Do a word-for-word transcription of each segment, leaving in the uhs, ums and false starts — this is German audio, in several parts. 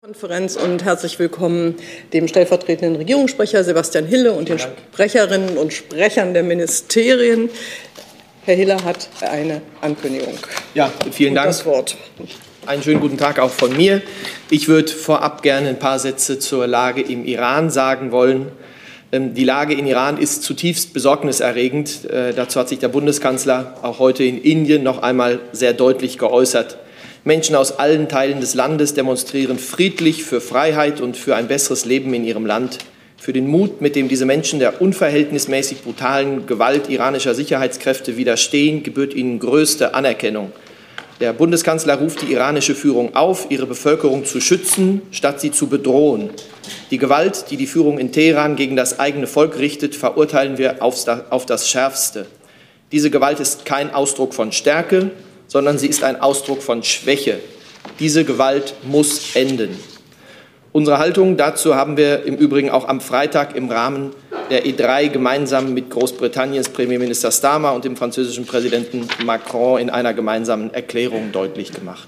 Konferenz und herzlich willkommen dem stellvertretenden Regierungssprecher Sebastian Hille und den Sprecherinnen und Sprechern der Ministerien. Herr Hille hat eine Ankündigung. Ja, vielen Dank. Das Wort. Einen schönen guten Tag auch von mir. Ich würde vorab gerne ein paar Sätze zur Lage im Iran sagen wollen. Die Lage in Iran ist zutiefst besorgniserregend. Dazu hat sich der Bundeskanzler auch heute in Indien noch einmal sehr deutlich geäußert. Menschen aus allen Teilen des Landes demonstrieren friedlich für Freiheit und für ein besseres Leben in ihrem Land. Für den Mut, mit dem diese Menschen der unverhältnismäßig brutalen Gewalt iranischer Sicherheitskräfte widerstehen, gebührt ihnen größte Anerkennung. Der Bundeskanzler ruft die iranische Führung auf, ihre Bevölkerung zu schützen, statt sie zu bedrohen. Die Gewalt, die die Führung in Teheran gegen das eigene Volk richtet, verurteilen wir auf das Schärfste. Diese Gewalt ist kein Ausdruck von Stärke, sondern sie ist ein Ausdruck von Schwäche. Diese Gewalt muss enden. Unsere Haltung dazu haben wir im Übrigen auch am Freitag im Rahmen der E drei gemeinsam mit Großbritanniens Premierminister Starmer und dem französischen Präsidenten Macron in einer gemeinsamen Erklärung deutlich gemacht.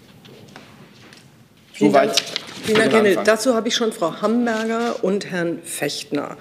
Vielen Dank. Vielen Dank, Herr Hille. Dazu habe ich schon Frau Hamberger und Herrn Fechtner.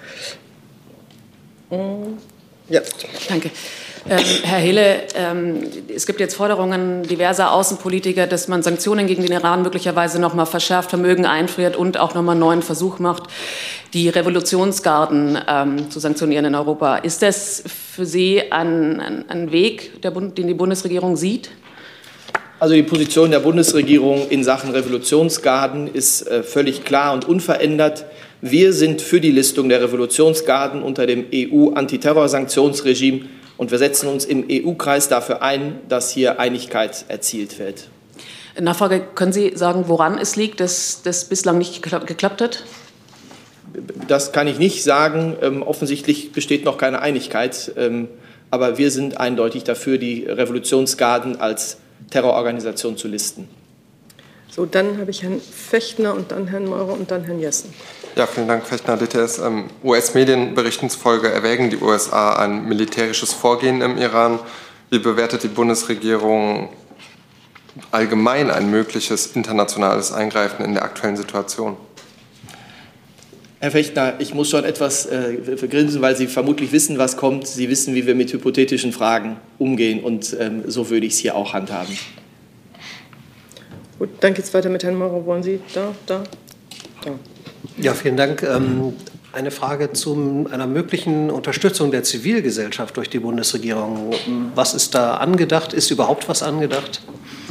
Ja. Danke. Ähm, Herr Hille, ähm, es gibt jetzt Forderungen diverser Außenpolitiker, dass man Sanktionen gegen den Iran möglicherweise noch mal verschärft, Vermögen einfriert und auch noch mal einen neuen Versuch macht, die Revolutionsgarden ähm, zu sanktionieren in Europa. Ist das für Sie ein, ein, ein Weg, der Bund, den die Bundesregierung sieht? Also die Position der Bundesregierung in Sachen Revolutionsgarden ist äh, völlig klar und unverändert. Wir sind für die Listung der Revolutionsgarden unter dem E U-Antiterrorsanktionsregime. Und wir setzen uns im E U-Kreis dafür ein, dass hier Einigkeit erzielt wird. Nachfrage, können Sie sagen, woran es liegt, dass das bislang nicht geklappt hat? Das kann ich nicht sagen. Ähm, offensichtlich besteht noch keine Einigkeit. Ähm, aber wir sind eindeutig dafür, die Revolutionsgarden als Terrororganisation zu listen. So, dann habe ich Herrn Fechtner und dann Herrn Meurer und dann Herrn Jessen. Ja, vielen Dank, Fechtner, D T S. Ähm, U S-Medienberichten zufolge erwägen die U S A ein militärisches Vorgehen im Iran. Wie bewertet die Bundesregierung allgemein ein mögliches internationales Eingreifen in der aktuellen Situation? Herr Fechtner, ich muss schon etwas äh, vergrinsen, weil Sie vermutlich wissen, was kommt. Sie wissen, wie wir mit hypothetischen Fragen umgehen. Und ähm, so würde ich es hier auch handhaben. Gut, dann geht es weiter mit Herrn Maurer. Wollen Sie da, da, da? Ja, vielen Dank. Ähm, eine Frage zu einer möglichen Unterstützung der Zivilgesellschaft durch die Bundesregierung. Was ist da angedacht? Ist überhaupt was angedacht?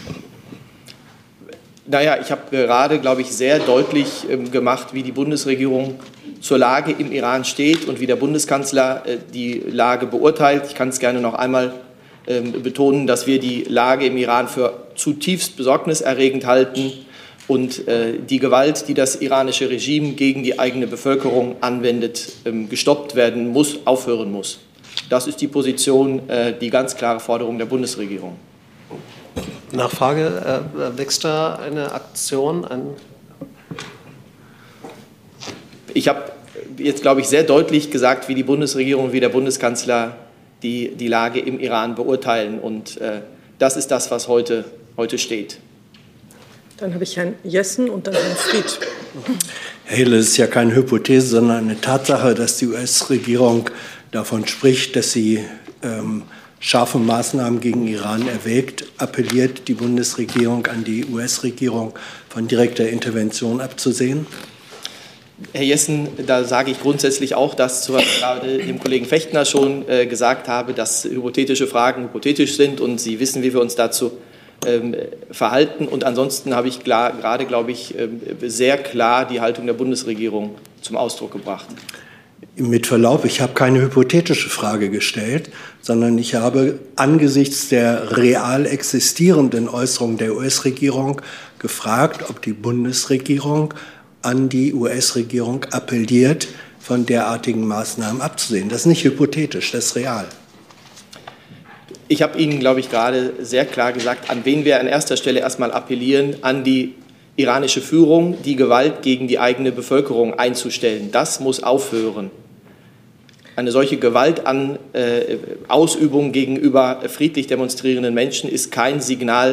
Naja, ich habe gerade, glaube ich, sehr deutlich ähm, gemacht, wie die Bundesregierung zur Lage im Iran steht und wie der Bundeskanzler äh, die Lage beurteilt. Ich kann es gerne noch einmal ähm, betonen, dass wir die Lage im Iran für zutiefst besorgniserregend halten. Und äh, die Gewalt, die das iranische Regime gegen die eigene Bevölkerung anwendet, ähm, gestoppt werden muss, aufhören muss. Das ist die Position, äh, die ganz klare Forderung der Bundesregierung. Nachfrage, äh, wächst da eine Aktion an? Ich habe jetzt, glaube ich, sehr deutlich gesagt, wie die Bundesregierung, wie der Bundeskanzler die, die Lage im Iran beurteilen. Und äh, das ist das, was heute, heute steht. Dann habe ich Herrn Jessen und dann Herrn Fried. Herr Hille, es ist ja keine Hypothese, sondern eine Tatsache, dass die U S-Regierung davon spricht, dass sie ähm, scharfe Maßnahmen gegen Iran erwägt. Appelliert die Bundesregierung an die U S-Regierung, von direkter Intervention abzusehen? Herr Jessen, da sage ich grundsätzlich auch das, was ich gerade dem Kollegen Fechtner schon äh, gesagt habe, dass hypothetische Fragen hypothetisch sind und Sie wissen, wie wir uns dazu ähm, verhalten. Und ansonsten habe ich klar, gerade, glaube ich, äh, sehr klar die Haltung der Bundesregierung zum Ausdruck gebracht. Mit Verlaub, ich habe keine hypothetische Frage gestellt, sondern ich habe angesichts der real existierenden Äußerungen der U S-Regierung gefragt, ob die Bundesregierung an die U S-Regierung appelliert, von derartigen Maßnahmen abzusehen. Das ist nicht hypothetisch, das ist real. Ich habe Ihnen, glaube ich, gerade sehr klar gesagt, an wen wir an erster Stelle erstmal appellieren, an die iranische Führung, die Gewalt gegen die eigene Bevölkerung einzustellen. Das muss aufhören. Eine solche Gewaltausübung äh, gegenüber friedlich demonstrierenden Menschen ist kein Signal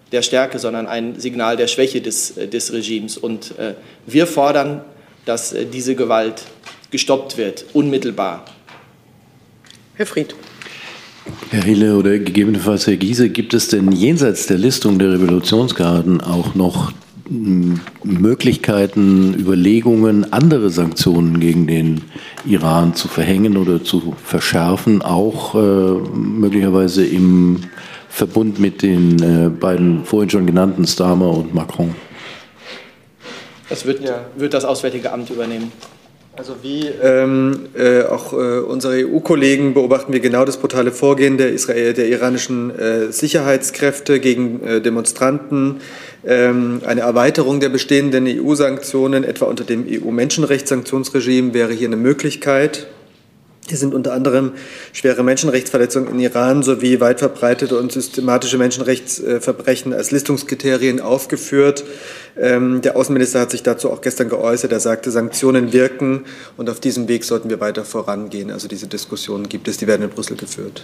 der Stärke, sondern ein Signal der Schwäche des, des Regimes. Und äh, wir fordern, dass äh, diese Gewalt gestoppt wird, unmittelbar. Herr Fried. Herr Hille oder gegebenenfalls Herr Giese, gibt es denn jenseits der Listung der Revolutionsgarden auch noch Möglichkeiten, Überlegungen, andere Sanktionen gegen den Iran zu verhängen oder zu verschärfen, auch äh, möglicherweise im Verbund mit den äh, beiden vorhin schon genannten Starmer und Macron? Das wird, ja. wird das Auswärtige Amt übernehmen. Also wie ähm, äh, auch äh, unsere E U-Kollegen beobachten wir genau das brutale Vorgehen der, Israel, der iranischen äh, Sicherheitskräfte gegen äh, Demonstranten. Ähm, eine Erweiterung der bestehenden E U-Sanktionen, etwa unter dem E U-Menschenrechtssanktionsregime, wäre hier eine Möglichkeit. Hier sind unter anderem schwere Menschenrechtsverletzungen in Iran sowie weit verbreitete und systematische Menschenrechtsverbrechen als Listungskriterien aufgeführt. Ähm, der Außenminister hat sich dazu auch gestern geäußert. Er sagte, Sanktionen wirken und auf diesem Weg sollten wir weiter vorangehen. Also diese Diskussionen gibt es, die werden in Brüssel geführt.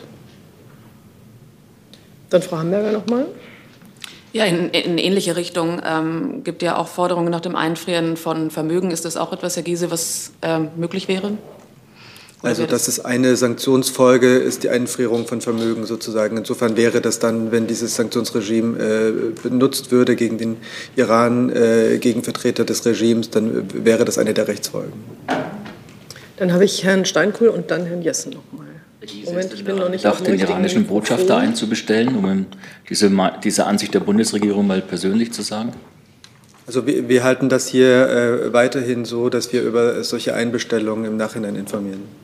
Dann Frau Hamburger noch mal. Ja, in, in ähnliche Richtung ähm, gibt ja auch Forderungen nach dem Einfrieren von Vermögen. Ist das auch etwas, Herr Giese, was ähm, möglich wäre? Also das ist eine Sanktionsfolge, ist die Einfrierung von Vermögen sozusagen. Insofern wäre das dann, wenn dieses Sanktionsregime äh, benutzt würde gegen den Iran, äh, gegen Vertreter des Regimes, dann wäre das eine der Rechtsfolgen. Dann habe ich Herrn Steinkohl und dann Herrn Jessen noch mal. Moment, ich bin noch nicht auf den iranischen Botschafter einzubestellen, um diese, diese Ansicht der Bundesregierung mal persönlich zu sagen? Also wir, wir halten das hier äh, weiterhin so, dass wir über solche Einbestellungen im Nachhinein informieren.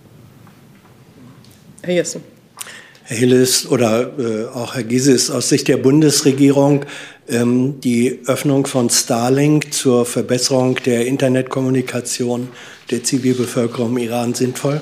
Herr Jessen. Herr Hilles oder äh, auch Herr Giese, ist aus Sicht der Bundesregierung ähm, die Öffnung von Starlink zur Verbesserung der Internetkommunikation der Zivilbevölkerung im Iran sinnvoll?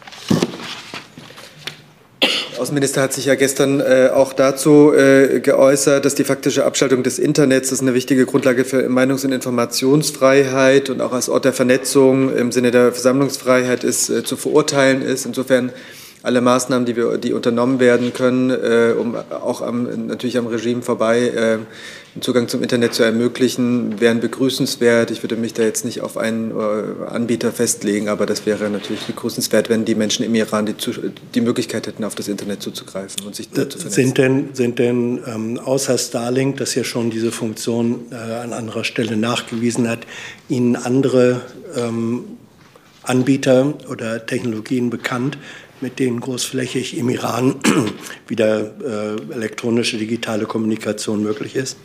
Der Außenminister hat sich ja gestern äh, auch dazu äh, geäußert, dass die faktische Abschaltung des Internets, das ist eine wichtige Grundlage für Meinungs- und Informationsfreiheit und auch als Ort der Vernetzung im Sinne der Versammlungsfreiheit ist, äh, zu verurteilen ist. Insofern alle Maßnahmen, die, wir, die unternommen werden können, äh, um auch am, natürlich am Regime vorbei äh, den Zugang zum Internet zu ermöglichen, wären begrüßenswert. Ich würde mich da jetzt nicht auf einen äh, Anbieter festlegen, aber das wäre natürlich begrüßenswert, wenn die Menschen im Iran die, die Möglichkeit hätten, auf das Internet zuzugreifen und sich da zu vernetzen. Sind denn, sind denn ähm, außer Starlink, das ja schon diese Funktion äh, an anderer Stelle nachgewiesen hat, Ihnen andere ähm, Anbieter oder Technologien bekannt, mit denen großflächig im Iran wieder äh, elektronische digitale Kommunikation möglich ist?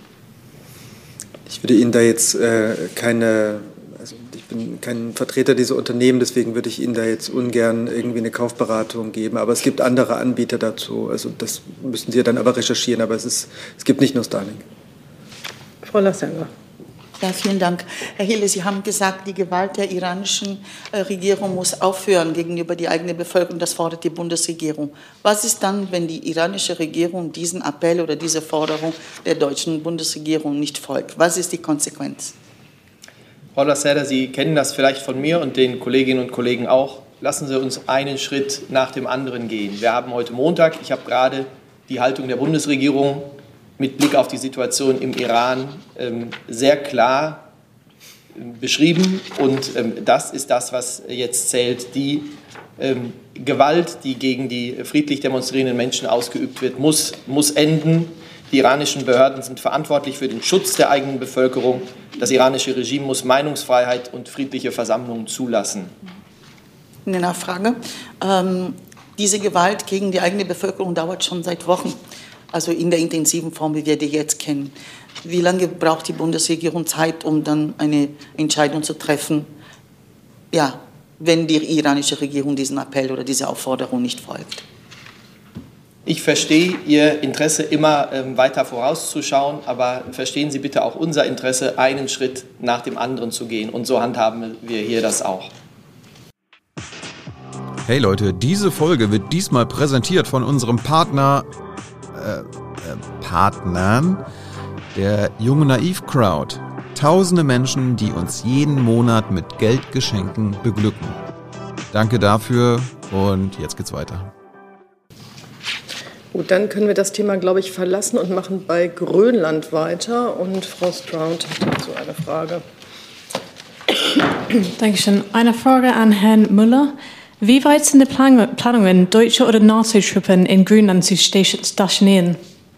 Ich würde Ihnen da jetzt äh, keine, also ich bin kein Vertreter dieser Unternehmen, deswegen würde ich Ihnen da jetzt ungern irgendwie eine Kaufberatung geben. Aber es gibt andere Anbieter dazu. Also das müssen Sie dann aber recherchieren. Aber es ist, es gibt nicht nur Starlink. Frau Lassanger. Ja, vielen Dank. Herr Hille, Sie haben gesagt, die Gewalt der iranischen äh, Regierung muss aufhören gegenüber der eigenen Bevölkerung. Das fordert die Bundesregierung. Was ist dann, wenn die iranische Regierung diesen Appell oder diese Forderung der deutschen Bundesregierung nicht folgt? Was ist die Konsequenz? Frau Lassander, Sie kennen das vielleicht von mir und den Kolleginnen und Kollegen auch. Lassen Sie uns einen Schritt nach dem anderen gehen. Wir haben heute Montag, ich habe gerade die Haltung der Bundesregierung mit Blick auf die Situation im Iran ähm, sehr klar ähm, beschrieben. Und ähm, das ist das, was jetzt zählt. Die ähm, Gewalt, die gegen die friedlich demonstrierenden Menschen ausgeübt wird, muss, muss enden. Die iranischen Behörden sind verantwortlich für den Schutz der eigenen Bevölkerung. Das iranische Regime muss Meinungsfreiheit und friedliche Versammlungen zulassen. Eine Nachfrage. Ähm, diese Gewalt gegen die eigene Bevölkerung dauert schon seit Wochen. Also in der intensiven Form, wie wir die jetzt kennen. Wie lange braucht die Bundesregierung Zeit, um dann eine Entscheidung zu treffen, ja, wenn die iranische Regierung diesen Appell oder diese Aufforderung nicht folgt? Ich verstehe Ihr Interesse, immer ähm, weiter vorauszuschauen, aber verstehen Sie bitte auch unser Interesse, einen Schritt nach dem anderen zu gehen. Und so handhaben wir hier das auch. Hey Leute, diese Folge wird diesmal präsentiert von unserem Partner... Äh, äh, Partnern, der Junge Naiv Crowd. Tausende Menschen, die uns jeden Monat mit Geldgeschenken beglücken. Danke dafür und jetzt geht's weiter. Gut, dann können wir das Thema, glaube ich, verlassen und machen bei Grönland weiter. Und Frau Stroud hat dazu eine Frage. Dankeschön. Eine Frage an Herrn Müller. Wie weit sind die Planungen, deutsche oder NATO-Truppen in Grönland zu stationieren?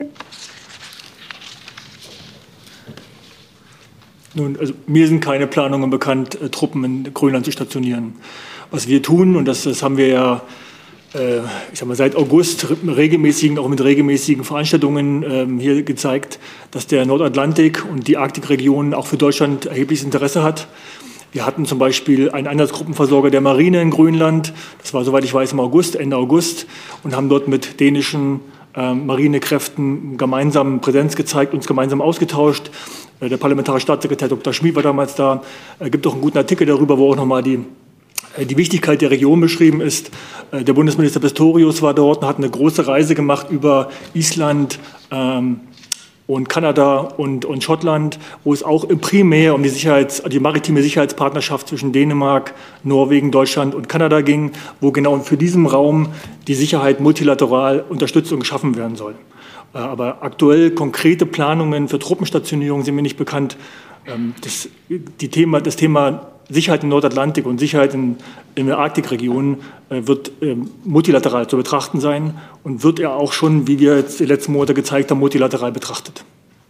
Nun, also mir sind keine Planungen bekannt, äh, Truppen in Grönland zu stationieren. Was wir tun, und das, das haben wir ja äh, ich sag mal, seit August regelmäßigen, auch mit regelmäßigen Veranstaltungen äh, hier gezeigt, dass der Nordatlantik und die Arktikregion auch für Deutschland erhebliches Interesse hat. Wir hatten zum Beispiel einen Einsatzgruppenversorger der Marine in Grönland, das war, soweit ich weiß, im August, Ende August, und haben dort mit dänischen äh, Marinekräften gemeinsam Präsenz gezeigt, uns gemeinsam ausgetauscht. Der parlamentarische Staatssekretär Doktor Schmid war damals da. Es gibt auch einen guten Artikel darüber, wo auch nochmal die, die Wichtigkeit der Region beschrieben ist. Der Bundesminister Pistorius war dort und hat eine große Reise gemacht über Island ähm, und Kanada und, und Schottland, wo es auch primär um die, Sicherheits-, die maritime Sicherheitspartnerschaft zwischen Dänemark, Norwegen, Deutschland und Kanada ging, wo genau für diesen Raum die Sicherheit multilateral unterstützt und geschaffen werden soll. Aber aktuell konkrete Planungen für Truppenstationierung sind mir nicht bekannt. Das, die Thema, das Thema Sicherheit im Nordatlantik und Sicherheit in, in der Arktikregion wird multilateral zu betrachten sein und wird er auch schon, wie wir jetzt die letzten Monate gezeigt haben, multilateral betrachtet.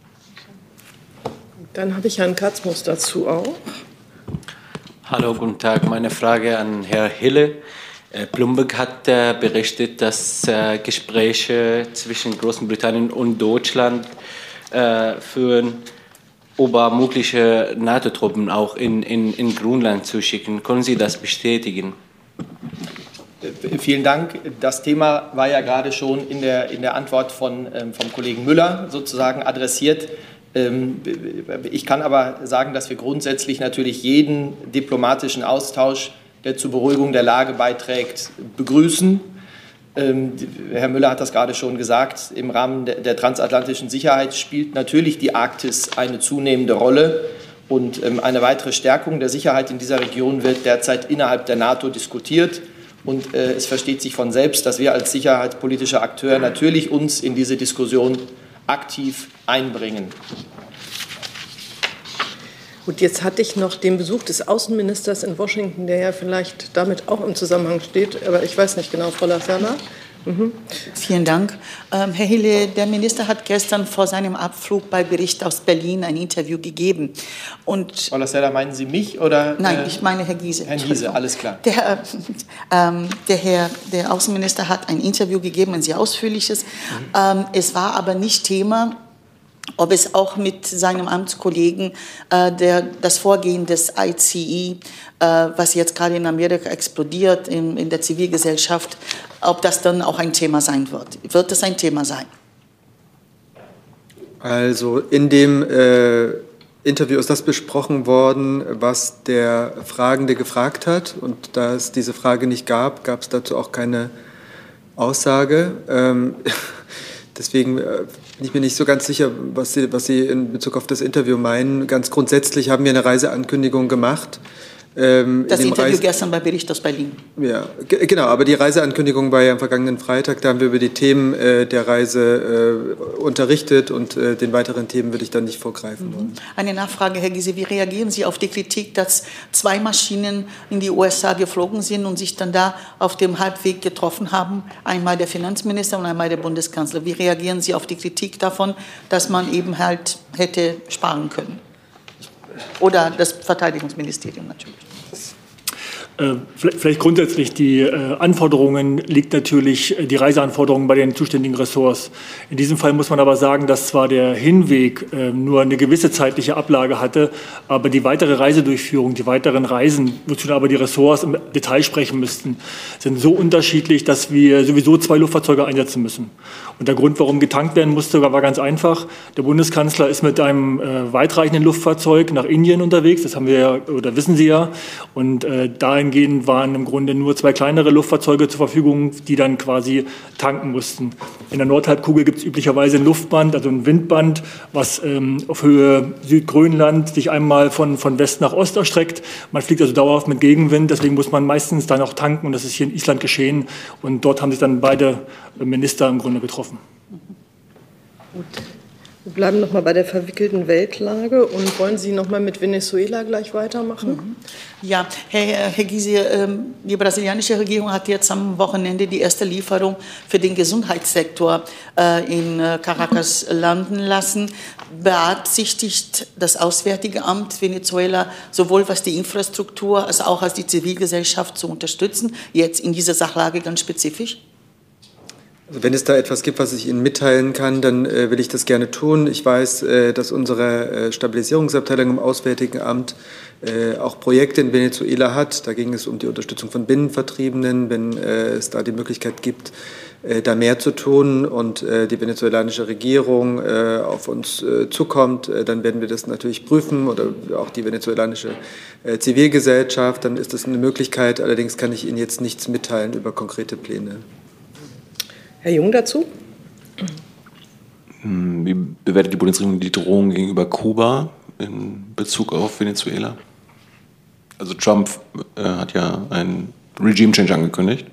Dann habe ich Herrn Katzmus dazu auch. Hallo, guten Tag. Meine Frage an Herrn Hille. Bloomberg hat äh, berichtet, dass äh, Gespräche zwischen Großbritannien und Deutschland äh, führen, über mögliche NATO-Truppen auch in, in, in Grönland zu schicken. Können Sie das bestätigen? Vielen Dank. Das Thema war ja gerade schon in der, in der Antwort von, ähm, vom Kollegen Müller sozusagen adressiert. Ähm, ich kann aber sagen, dass wir grundsätzlich natürlich jeden diplomatischen Austausch, der zur Beruhigung der Lage beiträgt, begrüßen. Ähm, Herr Müller hat das gerade schon gesagt, im Rahmen der, der transatlantischen Sicherheit spielt natürlich die Arktis eine zunehmende Rolle. Und ähm, eine weitere Stärkung der Sicherheit in dieser Region wird derzeit innerhalb der NATO diskutiert. Und äh, es versteht sich von selbst, dass wir als sicherheitspolitischer Akteur natürlich uns in diese Diskussion aktiv einbringen. Gut, jetzt hatte ich noch den Besuch des Außenministers in Washington, der ja vielleicht damit auch im Zusammenhang steht, aber ich weiß nicht genau, Frau Lasserna. Mhm. Vielen Dank. Ähm, Herr Hille, der Minister hat gestern vor seinem Abflug bei Bericht aus Berlin ein Interview gegeben. Und Frau Lasserna, meinen Sie mich oder? Nein, äh, ich meine Herr Giese. Herrn Giese, alles klar. Der, ähm, der Herr, der Außenminister hat ein Interview gegeben, ein sehr ausführliches. Mhm. Ähm, es war aber nicht Thema, ob es auch mit seinem Amtskollegen äh, der, das Vorgehen des I C E, äh, was jetzt gerade in Amerika explodiert, in, in der Zivilgesellschaft, ob das dann auch ein Thema sein wird. Wird es ein Thema sein? Also in dem äh, Interview ist das besprochen worden, was der Fragende gefragt hat. Und da es diese Frage nicht gab, gab es dazu auch keine Aussage. Ähm, deswegen äh, bin ich mir nicht so ganz sicher, was Sie, was Sie in Bezug auf das Interview meinen. Ganz grundsätzlich haben wir eine Reiseankündigung gemacht. Ähm, das in Interview Reise gestern bei Bericht aus Berlin. Ja, g- genau, aber die Reiseankündigung war ja am vergangenen Freitag. Da haben wir über die Themen äh, der Reise äh, unterrichtet und äh, den weiteren Themen würde ich dann nicht vorgreifen Mhm. wollen. Eine Nachfrage, Herr Giese. Wie reagieren Sie auf die Kritik, dass zwei Maschinen in die U S A geflogen sind und sich dann da auf dem Halbweg getroffen haben? Einmal der Finanzminister und einmal der Bundeskanzler. Wie reagieren Sie auf die Kritik davon, dass man eben halt hätte sparen können? Oder das Verteidigungsministerium natürlich. Äh, vielleicht grundsätzlich die äh, Anforderungen liegt natürlich äh, die Reiseanforderungen bei den zuständigen Ressorts. In diesem Fall muss man aber sagen, dass zwar der Hinweg äh, nur eine gewisse zeitliche Ablage hatte, aber die weitere Reisedurchführung, die weiteren Reisen, wozu aber die Ressorts im Detail sprechen müssten, sind so unterschiedlich, dass wir sowieso zwei Luftfahrzeuge einsetzen müssen. Und der Grund, warum getankt werden musste, war ganz einfach. Der Bundeskanzler ist mit einem äh, weitreichenden Luftfahrzeug nach Indien unterwegs, das haben wir ja, oder wissen Sie ja, und äh, da dahingehend waren im Grunde nur zwei kleinere Luftfahrzeuge zur Verfügung, die dann quasi tanken mussten. In der Nordhalbkugel gibt es üblicherweise ein Luftband, also ein Windband, was ähm, auf Höhe Südgrönland sich einmal von, von West nach Ost erstreckt. Man fliegt also dauerhaft mit Gegenwind, deswegen muss man meistens dann auch tanken, und das ist hier in Island geschehen. Und dort haben sich dann beide Minister im Grunde getroffen. Gut. Wir bleiben noch mal bei der verwickelten Weltlage und wollen Sie noch mal mit Venezuela gleich weitermachen? Ja, Herr, Herr Gysi, die brasilianische Regierung hat jetzt am Wochenende die erste Lieferung für den Gesundheitssektor in Caracas landen lassen. Beabsichtigt das Auswärtige Amt Venezuela sowohl was die Infrastruktur als auch als die Zivilgesellschaft zu unterstützen, jetzt in dieser Sachlage ganz spezifisch? Also wenn es da etwas gibt, was ich Ihnen mitteilen kann, dann äh, will ich das gerne tun. Ich weiß, äh, dass unsere äh, Stabilisierungsabteilung im Auswärtigen Amt äh, auch Projekte in Venezuela hat. Da ging es um die Unterstützung von Binnenvertriebenen, wenn äh, es da die Möglichkeit gibt, äh, da mehr zu tun und äh, die venezuelanische Regierung äh, auf uns äh, zukommt, äh, dann werden wir das natürlich prüfen, oder auch die venezuelanische äh, Zivilgesellschaft. Dann ist das eine Möglichkeit. Allerdings kann ich Ihnen jetzt nichts mitteilen über konkrete Pläne. Herr Jung dazu? Wie bewertet die Bundesregierung die Drohung gegenüber Kuba in Bezug auf Venezuela? Also Trump äh, hat ja einen Regime Change angekündigt.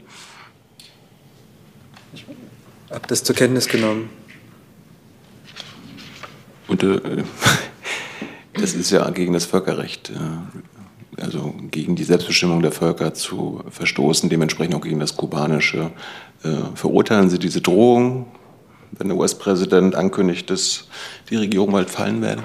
Ich habe das zur Kenntnis genommen. Und äh, das ist ja gegen das Völkerrecht, äh, also gegen die Selbstbestimmung der Völker zu verstoßen, dementsprechend auch gegen das kubanische. Äh, verurteilen Sie diese Drohung, wenn der U S-Präsident ankündigt, dass die Regierung bald fallen werde?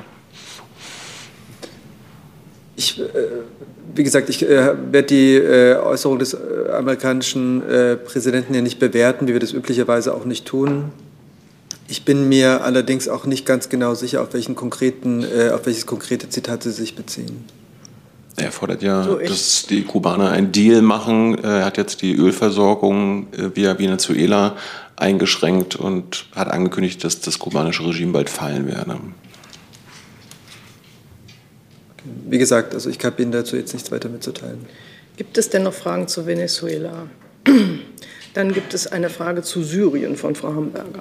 Ich, äh, wie gesagt, ich äh, werde die äh, Äußerung des äh, amerikanischen äh, Präsidenten ja nicht bewerten, wie wir das üblicherweise auch nicht tun. Ich bin mir allerdings auch nicht ganz genau sicher, auf, welchen konkreten, äh, auf welches konkrete Zitat Sie sich beziehen. Er fordert ja, so, dass die Kubaner einen Deal machen. Er hat jetzt die Ölversorgung via Venezuela eingeschränkt und hat angekündigt, dass das kubanische Regime bald fallen werde. Wie gesagt, also ich habe Ihnen dazu jetzt nichts weiter mitzuteilen. Gibt es denn noch Fragen zu Venezuela? Dann gibt es eine Frage zu Syrien von Frau Hamburger.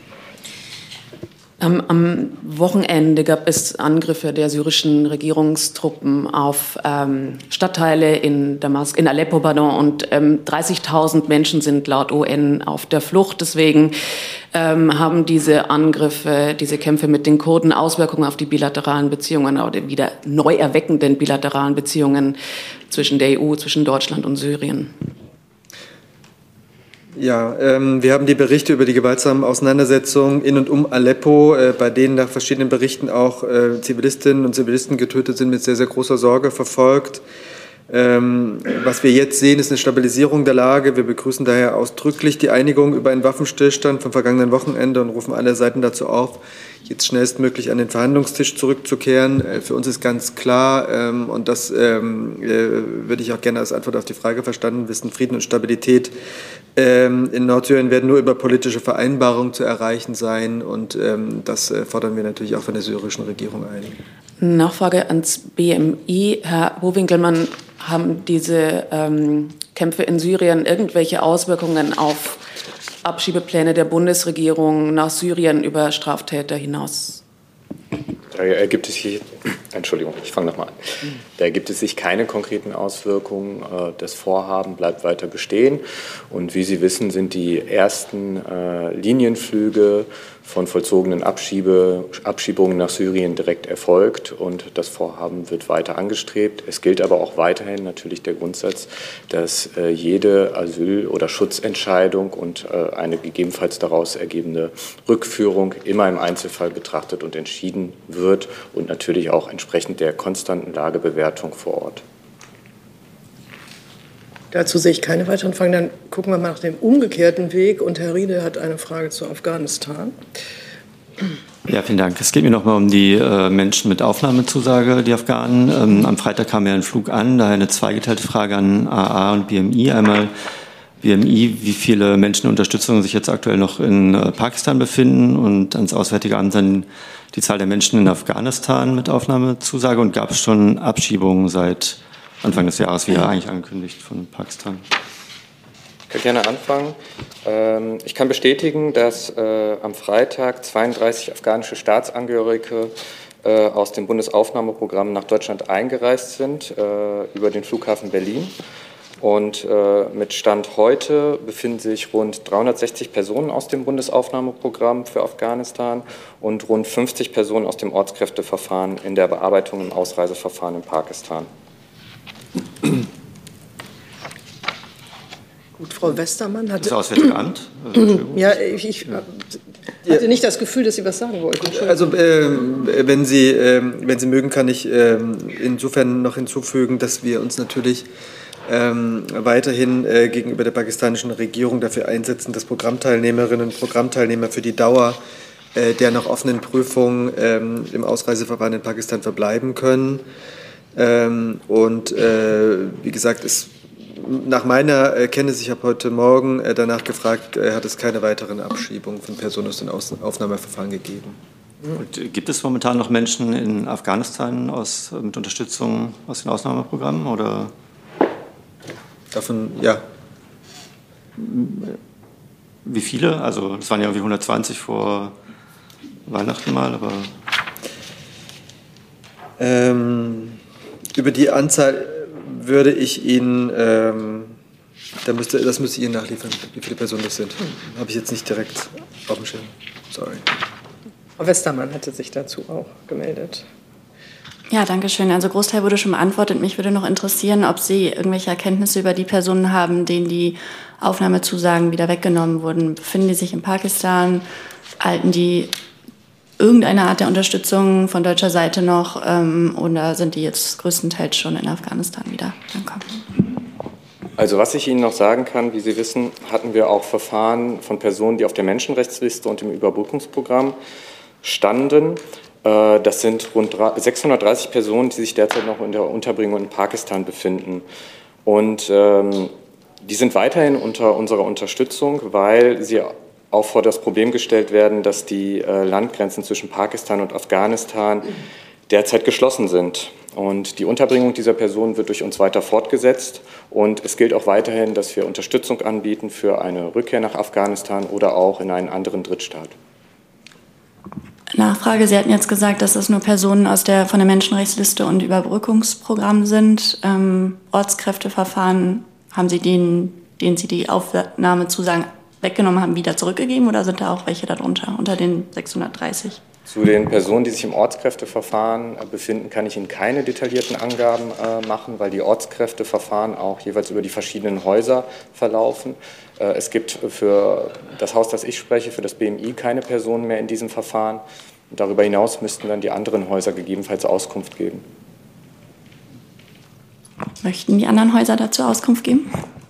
Am, am Wochenende gab es Angriffe der syrischen Regierungstruppen auf ähm, Stadtteile in, Damas in Aleppo pardon, und ähm, dreißigtausend Menschen sind laut U N auf der Flucht. Deswegen ähm, haben diese Angriffe, diese Kämpfe mit den Kurden Auswirkungen auf die bilateralen Beziehungen oder wieder neu erweckenden bilateralen Beziehungen zwischen der E U, zwischen Deutschland und Syrien. Ja, ähm, wir haben die Berichte über die gewaltsamen Auseinandersetzungen in und um Aleppo, äh, bei denen nach verschiedenen Berichten auch äh, Zivilistinnen und Zivilisten getötet sind, mit sehr, sehr großer Sorge verfolgt. Ähm, was wir jetzt sehen, ist eine Stabilisierung der Lage. Wir begrüßen daher ausdrücklich die Einigung über einen Waffenstillstand vom vergangenen Wochenende und rufen alle Seiten dazu auf, jetzt schnellstmöglich an den Verhandlungstisch zurückzukehren. Äh, für uns ist ganz klar, ähm, und das ähm, äh, würde ich auch gerne als Antwort auf die Frage verstanden wissen, Frieden und Stabilität ähm, in Nordsyrien werden nur über politische Vereinbarungen zu erreichen sein, und ähm, das äh, fordern wir natürlich auch von der syrischen Regierung ein. Nachfrage ans B M I. Herr Hohwinkelmann, haben diese ähm, Kämpfe in Syrien irgendwelche Auswirkungen auf Abschiebepläne der Bundesregierung nach Syrien über Straftäter hinaus? Da ergibt es sich, Entschuldigung, ich fange nochmal an. Da ergibt es sich keine konkreten Auswirkungen. Das Vorhaben bleibt weiter bestehen. Und wie Sie wissen, sind die ersten äh, Linienflüge von vollzogenen Abschiebe, Abschiebungen nach Syrien direkt erfolgt, und das Vorhaben wird weiter angestrebt. Es gilt aber auch weiterhin natürlich der Grundsatz, dass äh, jede Asyl- oder Schutzentscheidung und äh, eine gegebenenfalls daraus ergebende Rückführung immer im Einzelfall betrachtet und entschieden wird, und natürlich auch entsprechend der konstanten Lagebewertung vor Ort. Dazu sehe ich keine weiteren Fragen. Dann gucken wir mal nach dem umgekehrten Weg. Und Herr Riede hat eine Frage zu Afghanistan. Ja, vielen Dank. Es geht mir noch mal um die äh, Menschen mit Aufnahmezusage, die Afghanen. Ähm, am Freitag kam ja ein Flug an, daher eine zweigeteilte Frage an A A und B M I. Einmal B M I, wie viele Menschen in Unterstützung sich jetzt aktuell noch in äh, Pakistan befinden, und ans Auswärtige Amt dann die Zahl der Menschen in Afghanistan mit Aufnahmezusage, und gab es schon Abschiebungen seit Anfang des Jahres, wie ja eigentlich angekündigt von Pakistan. Ich kann gerne anfangen. Ich kann bestätigen, dass am Freitag zweiunddreißig afghanische Staatsangehörige aus dem Bundesaufnahmeprogramm nach Deutschland eingereist sind über den Flughafen Berlin. Und äh, mit Stand heute befinden sich rund dreihundertsechzig Personen aus dem Bundesaufnahmeprogramm für Afghanistan und rund fünfzig Personen aus dem Ortskräfteverfahren in der Bearbeitung im Ausreiseverfahren in Pakistan. Gut, Frau Westermann hat. Das Auswärtige Amt? Ja, ich, ich hatte nicht das Gefühl, dass Sie was sagen wollten. Also, äh, wenn, Sie, äh, wenn Sie mögen, kann ich äh, insofern noch hinzufügen, dass wir uns natürlich Ähm, weiterhin äh, gegenüber der pakistanischen Regierung dafür einsetzen, dass Programmteilnehmerinnen und Programmteilnehmer für die Dauer äh, der noch offenen Prüfung ähm, im Ausreiseverfahren in Pakistan verbleiben können. Ähm, und äh, wie gesagt, ist, nach meiner äh, Kenntnis, ich habe heute Morgen äh, danach gefragt, äh, hat es keine weiteren Abschiebungen von Personen aus den Aus- Aufnahmeverfahren gegeben. Und gibt es momentan noch Menschen in Afghanistan aus, mit Unterstützung aus den Ausnahmeprogrammen? Oder? Davon, ja. Wie viele? Also es waren ja irgendwie hundertzwanzig vor Weihnachten mal, aber... Ähm, über die Anzahl würde ich Ihnen, ähm, da müsste, das müsste ich Ihnen nachliefern, wie viele Personen das sind. Habe ich jetzt nicht direkt auf dem Schirm. Sorry. Frau Westermann hatte sich dazu auch gemeldet. Ja, danke schön. Also Großteil wurde schon beantwortet. Mich würde noch interessieren, ob Sie irgendwelche Erkenntnisse über die Personen haben, denen die Aufnahmezusagen wieder weggenommen wurden. Befinden die sich in Pakistan? Halten die irgendeine Art der Unterstützung von deutscher Seite noch? Ähm, oder sind die jetzt größtenteils schon in Afghanistan wieder? Danke. Also was ich Ihnen noch sagen kann, wie Sie wissen, hatten wir auch Verfahren von Personen, die auf der Menschenrechtsliste und im Überbrückungsprogramm standen. Das sind rund sechshundertdreißig Personen, die sich derzeit noch in der Unterbringung in Pakistan befinden. Und ähm, die sind weiterhin unter unserer Unterstützung, weil sie auch vor das Problem gestellt werden, dass die äh, Landgrenzen zwischen Pakistan und Afghanistan derzeit geschlossen sind. Und die Unterbringung dieser Personen wird durch uns weiter fortgesetzt. Und es gilt auch weiterhin, dass wir Unterstützung anbieten für eine Rückkehr nach Afghanistan oder auch in einen anderen Drittstaat. Nachfrage, Sie hatten jetzt gesagt, dass es nur Personen aus der, von der Menschenrechtsliste und Überbrückungsprogramm sind. Ähm, Ortskräfteverfahren, haben Sie denen, denen Sie die Aufnahmezusagen weggenommen haben, wieder zurückgegeben oder sind da auch welche darunter, unter den sechshundertdreißig? Zu den Personen, die sich im Ortskräfteverfahren befinden, kann ich Ihnen keine detaillierten Angaben äh, machen, weil die Ortskräfteverfahren auch jeweils über die verschiedenen Häuser verlaufen. Äh, es gibt für das Haus, das ich spreche, für das B M I keine Personen mehr in diesem Verfahren. Und darüber hinaus müssten dann die anderen Häuser gegebenenfalls Auskunft geben. Möchten die anderen Häuser dazu Auskunft geben?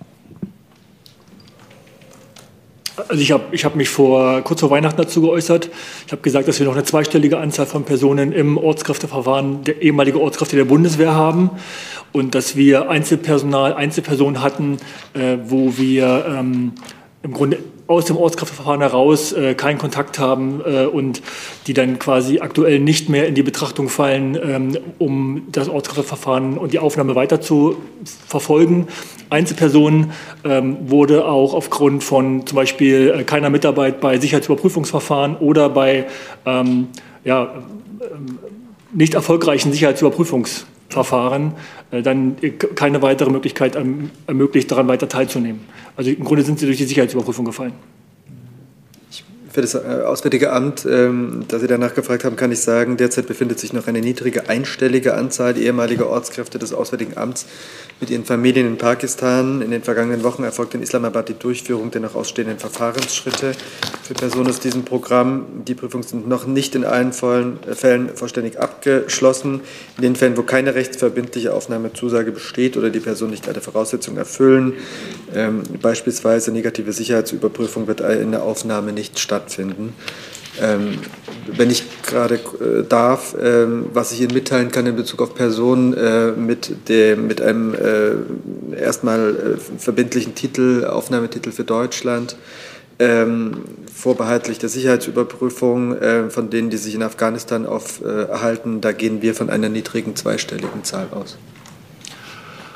Also ich habe ich hab mich vor, kurz vor Weihnachten dazu geäußert. Ich habe gesagt, dass wir noch eine zweistellige Anzahl von Personen im Ortskräfteverfahren der ehemalige Ortskräfte der Bundeswehr haben und dass wir Einzelpersonal, Einzelpersonen hatten, äh, wo wir ähm, im Grunde aus dem Ortskräfteverfahren heraus äh, keinen Kontakt haben äh, und die dann quasi aktuell nicht mehr in die Betrachtung fallen, ähm, um das Ortskräfteverfahren und die Aufnahme weiter zu verfolgen. Einzelpersonen ähm, wurde auch aufgrund von zum Beispiel äh, keiner Mitarbeit bei Sicherheitsüberprüfungsverfahren oder bei ähm, ja, ähm, nicht erfolgreichen Sicherheitsüberprüfungsverfahren äh, dann keine weitere Möglichkeit erm ermöglicht, daran weiter teilzunehmen. Also im Grunde sind sie durch die Sicherheitsüberprüfung gefallen. Für das Auswärtige Amt, ähm, da Sie danach gefragt haben, kann ich sagen, derzeit befindet sich noch eine niedrige einstellige Anzahl ehemaliger Ortskräfte des Auswärtigen Amts mit ihren Familien in Pakistan. In den vergangenen Wochen erfolgte in Islamabad die Durchführung der noch ausstehenden Verfahrensschritte für Personen aus diesem Programm. Die Prüfungen sind noch nicht in allen Fällen vollständig abgeschlossen. In den Fällen, wo keine rechtsverbindliche Aufnahmezusage besteht oder die Personen nicht alle Voraussetzungen erfüllen, ähm, beispielsweise negative Sicherheitsüberprüfung, wird eine Aufnahme nicht stattfinden. Finden. Ähm, wenn ich gerade äh, darf, ähm, was ich Ihnen mitteilen kann in Bezug auf Personen äh, mit, dem, mit einem äh, erstmal äh, verbindlichen Titel, Aufnahmetitel für Deutschland, ähm, vorbehaltlich der Sicherheitsüberprüfung, äh, von denen, die sich in Afghanistan aufhalten, äh, da gehen wir von einer niedrigen zweistelligen Zahl aus.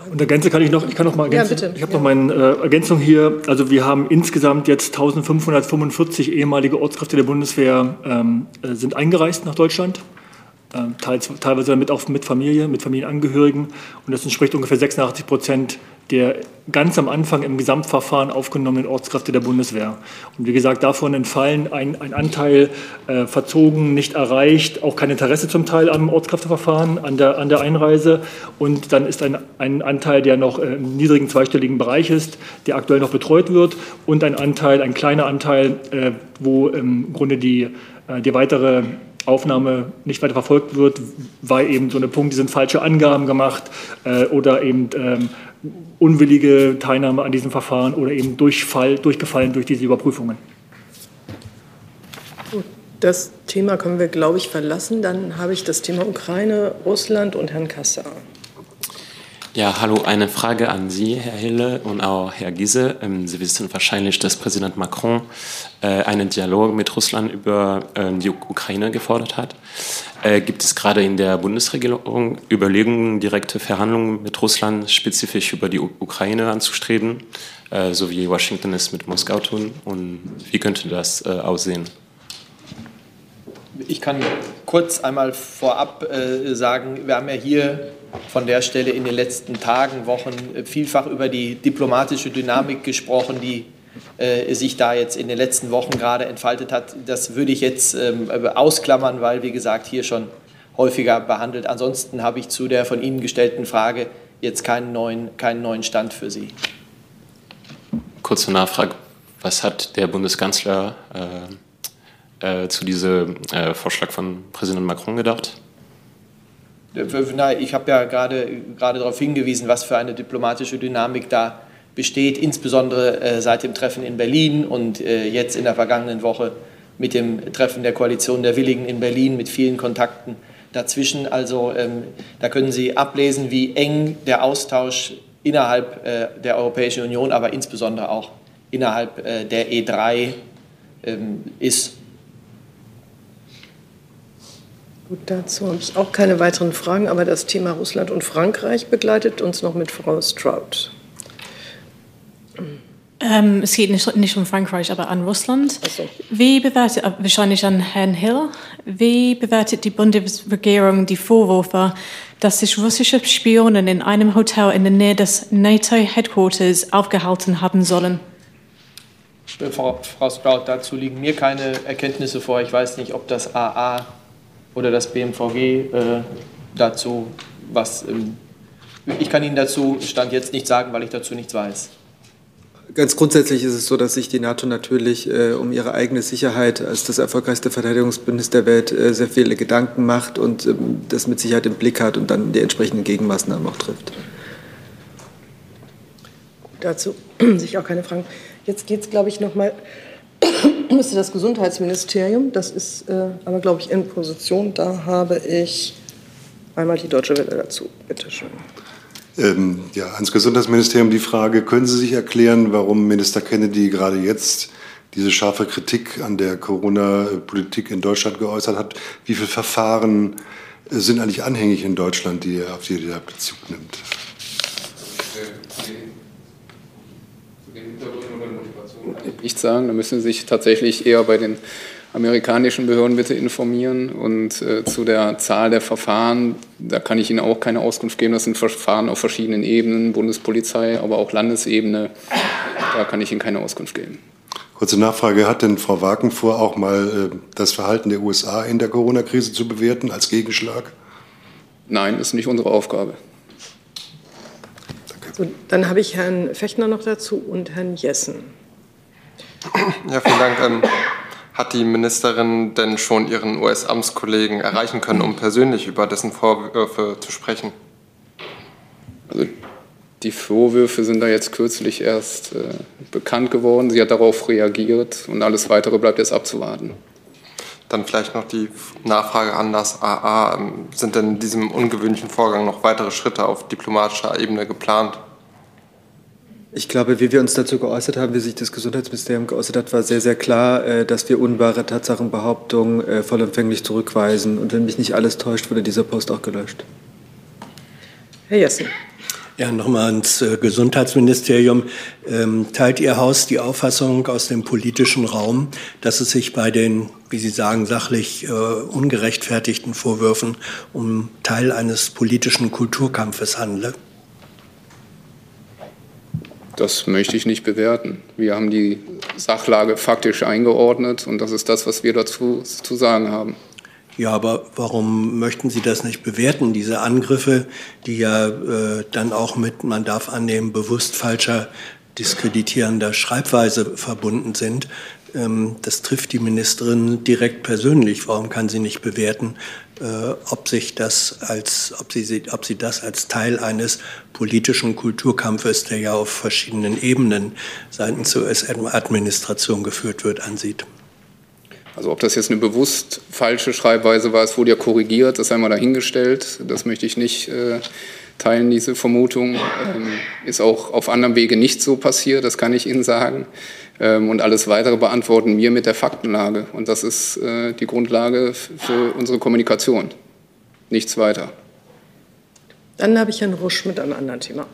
Und ergänzen kann ich noch, ich kann noch mal ergänzen. Ja, bitte. Ich habe ja. noch meine äh, Ergänzung hier. Also wir haben insgesamt jetzt eintausendfünfhundertfünfundvierzig ehemalige Ortskräfte der Bundeswehr ähm, sind eingereist nach Deutschland. Ähm, teils, teilweise mit, auch mit Familie, mit Familienangehörigen. Und das entspricht ungefähr sechsundachtzig Prozent der ganz am Anfang im Gesamtverfahren aufgenommenen Ortskräfte der Bundeswehr. Und wie gesagt, davon entfallen ein, ein Anteil äh, verzogen, nicht erreicht, auch kein Interesse zum Teil am Ortskräfteverfahren, an der, an der Einreise. Und dann ist ein, ein Anteil, der noch äh, im niedrigen zweistelligen Bereich ist, der aktuell noch betreut wird. Und ein Anteil, ein kleiner Anteil, äh, wo im Grunde die, äh, die weitere Aufnahme nicht weiter verfolgt wird, weil eben so eine Punkte sind falsche Angaben gemacht äh, oder eben ähm, unwillige Teilnahme an diesem Verfahren oder eben Durchfall, durchgefallen durch diese Überprüfungen. Gut, das Thema können wir, glaube ich, verlassen. Dann habe ich das Thema Ukraine, Russland und Herrn Cassar. Ja, hallo, eine Frage an Sie, Herr Hille und auch Herr Giese. Sie wissen wahrscheinlich, dass Präsident Macron einen Dialog mit Russland über die Ukraine gefordert hat. Gibt es gerade in der Bundesregierung Überlegungen, direkte Verhandlungen mit Russland spezifisch über die Ukraine anzustreben, so wie Washington es mit Moskau tun? Und wie könnte das aussehen? Ich kann kurz einmal vorab äh, sagen, wir haben ja hier von der Stelle in den letzten Tagen, Wochen vielfach über die diplomatische Dynamik gesprochen, die äh, sich da jetzt in den letzten Wochen gerade entfaltet hat. Das würde ich jetzt ähm, ausklammern, weil, wie gesagt, hier schon häufiger behandelt. Ansonsten habe ich zu der von Ihnen gestellten Frage jetzt keinen neuen, keinen neuen Stand für Sie. Kurze Nachfrage. Was hat der Bundeskanzler äh Äh, zu diesem äh, Vorschlag von Präsident Macron gedacht? Ich habe ja gerade, gerade darauf hingewiesen, was für eine diplomatische Dynamik da besteht, insbesondere äh, seit dem Treffen in Berlin und äh, jetzt in der vergangenen Woche mit dem Treffen der Koalition der Willigen in Berlin mit vielen Kontakten dazwischen. Also ähm, da können Sie ablesen, wie eng der Austausch innerhalb äh, der Europäischen Union, aber insbesondere auch innerhalb äh, der E drei ähm, ist. Gut, dazu habe ich auch keine weiteren Fragen, aber das Thema Russland und Frankreich begleitet uns noch mit Frau Strout. Ähm, es geht nicht, nicht um Frankreich, aber an Russland. Ach so. Wie bewertet, wahrscheinlich an Herrn Hill, wie bewertet die Bundesregierung die Vorwürfe, dass sich russische Spionen in einem Hotel in der Nähe des NATO-Headquarters aufgehalten haben sollen? Frau, Frau Strout, dazu liegen mir keine Erkenntnisse vor. Ich weiß nicht, ob das A A oder das B M V G äh, dazu was. Ähm, ich kann Ihnen dazu Stand jetzt nicht sagen, weil ich dazu nichts weiß. Ganz grundsätzlich ist es so, dass sich die NATO natürlich äh, um ihre eigene Sicherheit als das erfolgreichste Verteidigungsbündnis der Welt äh, sehr viele Gedanken macht und ähm, das mit Sicherheit im Blick hat und dann die entsprechenden Gegenmaßnahmen auch trifft. Dazu sich auch keine Fragen. Jetzt geht es, glaube ich, noch mal. Müsste das Gesundheitsministerium, das ist äh, aber, glaube ich, in Position. Da habe ich einmal die Deutsche Welle dazu. Bitte schön. Ähm, ja, ans Gesundheitsministerium die Frage, können Sie sich erklären, warum Minister Kennedy gerade jetzt diese scharfe Kritik an der Corona-Politik in Deutschland geäußert hat? Wie viele Verfahren äh, sind eigentlich anhängig in Deutschland, die, auf die er Bezug nimmt? Nicht sagen, da müssen Sie sich tatsächlich eher bei den amerikanischen Behörden bitte informieren. Und äh, zu der Zahl der Verfahren, da kann ich Ihnen auch keine Auskunft geben. Das sind Verfahren auf verschiedenen Ebenen, Bundespolizei, aber auch Landesebene. Da kann ich Ihnen keine Auskunft geben. Kurze Nachfrage, hat denn Frau Waken vor, auch mal äh, das Verhalten der U S A in der Corona-Krise zu bewerten als Gegenschlag? Nein, ist nicht unsere Aufgabe. So, dann habe ich Herrn Fechner noch dazu und Herrn Jessen. Ja, vielen Dank. Ähm, hat die Ministerin denn schon ihren U S-Amtskollegen erreichen können, um persönlich über dessen Vorwürfe zu sprechen? Also die Vorwürfe sind da jetzt kürzlich erst äh, bekannt geworden. Sie hat darauf reagiert und alles Weitere bleibt jetzt abzuwarten. Dann vielleicht noch die Nachfrage an das A A. Sind denn in diesem ungewöhnlichen Vorgang noch weitere Schritte auf diplomatischer Ebene geplant? Ich glaube, wie wir uns dazu geäußert haben, wie sich das Gesundheitsministerium geäußert hat, war sehr, sehr klar, dass wir unwahre Tatsachenbehauptungen vollumfänglich zurückweisen. Und wenn mich nicht alles täuscht, wurde dieser Post auch gelöscht. Herr Jessen. Ja, nochmal ans Gesundheitsministerium. Ähm, teilt Ihr Haus die Auffassung aus dem politischen Raum, dass es sich bei den, wie Sie sagen, sachlich äh, ungerechtfertigten Vorwürfen um Teil eines politischen Kulturkampfes handle? Das möchte ich nicht bewerten. Wir haben die Sachlage faktisch eingeordnet und das ist das, was wir dazu zu sagen haben. Ja, aber warum möchten Sie das nicht bewerten? Diese Angriffe, die ja äh, dann auch mit, man darf annehmen, bewusst falscher, diskreditierender Schreibweise verbunden sind, ähm, das trifft die Ministerin direkt persönlich. Warum kann sie nicht bewerten, äh, ob sich das als, ob sie, ob sie das als Teil eines politischen Kulturkampfes, der ja auf verschiedenen Ebenen seitens der U S-Administration geführt wird, ansieht? Also ob das jetzt eine bewusst falsche Schreibweise war, es wurde ja korrigiert, das einmal dahingestellt. Das möchte ich nicht äh, teilen, diese Vermutung. Ähm, ist auch auf anderem Wege nicht so passiert, das kann ich Ihnen sagen. Ähm, und alles Weitere beantworten wir mit der Faktenlage. Und das ist äh, die Grundlage für unsere Kommunikation. Nichts weiter. Dann habe ich Herrn Rusch mit einem anderen Thema.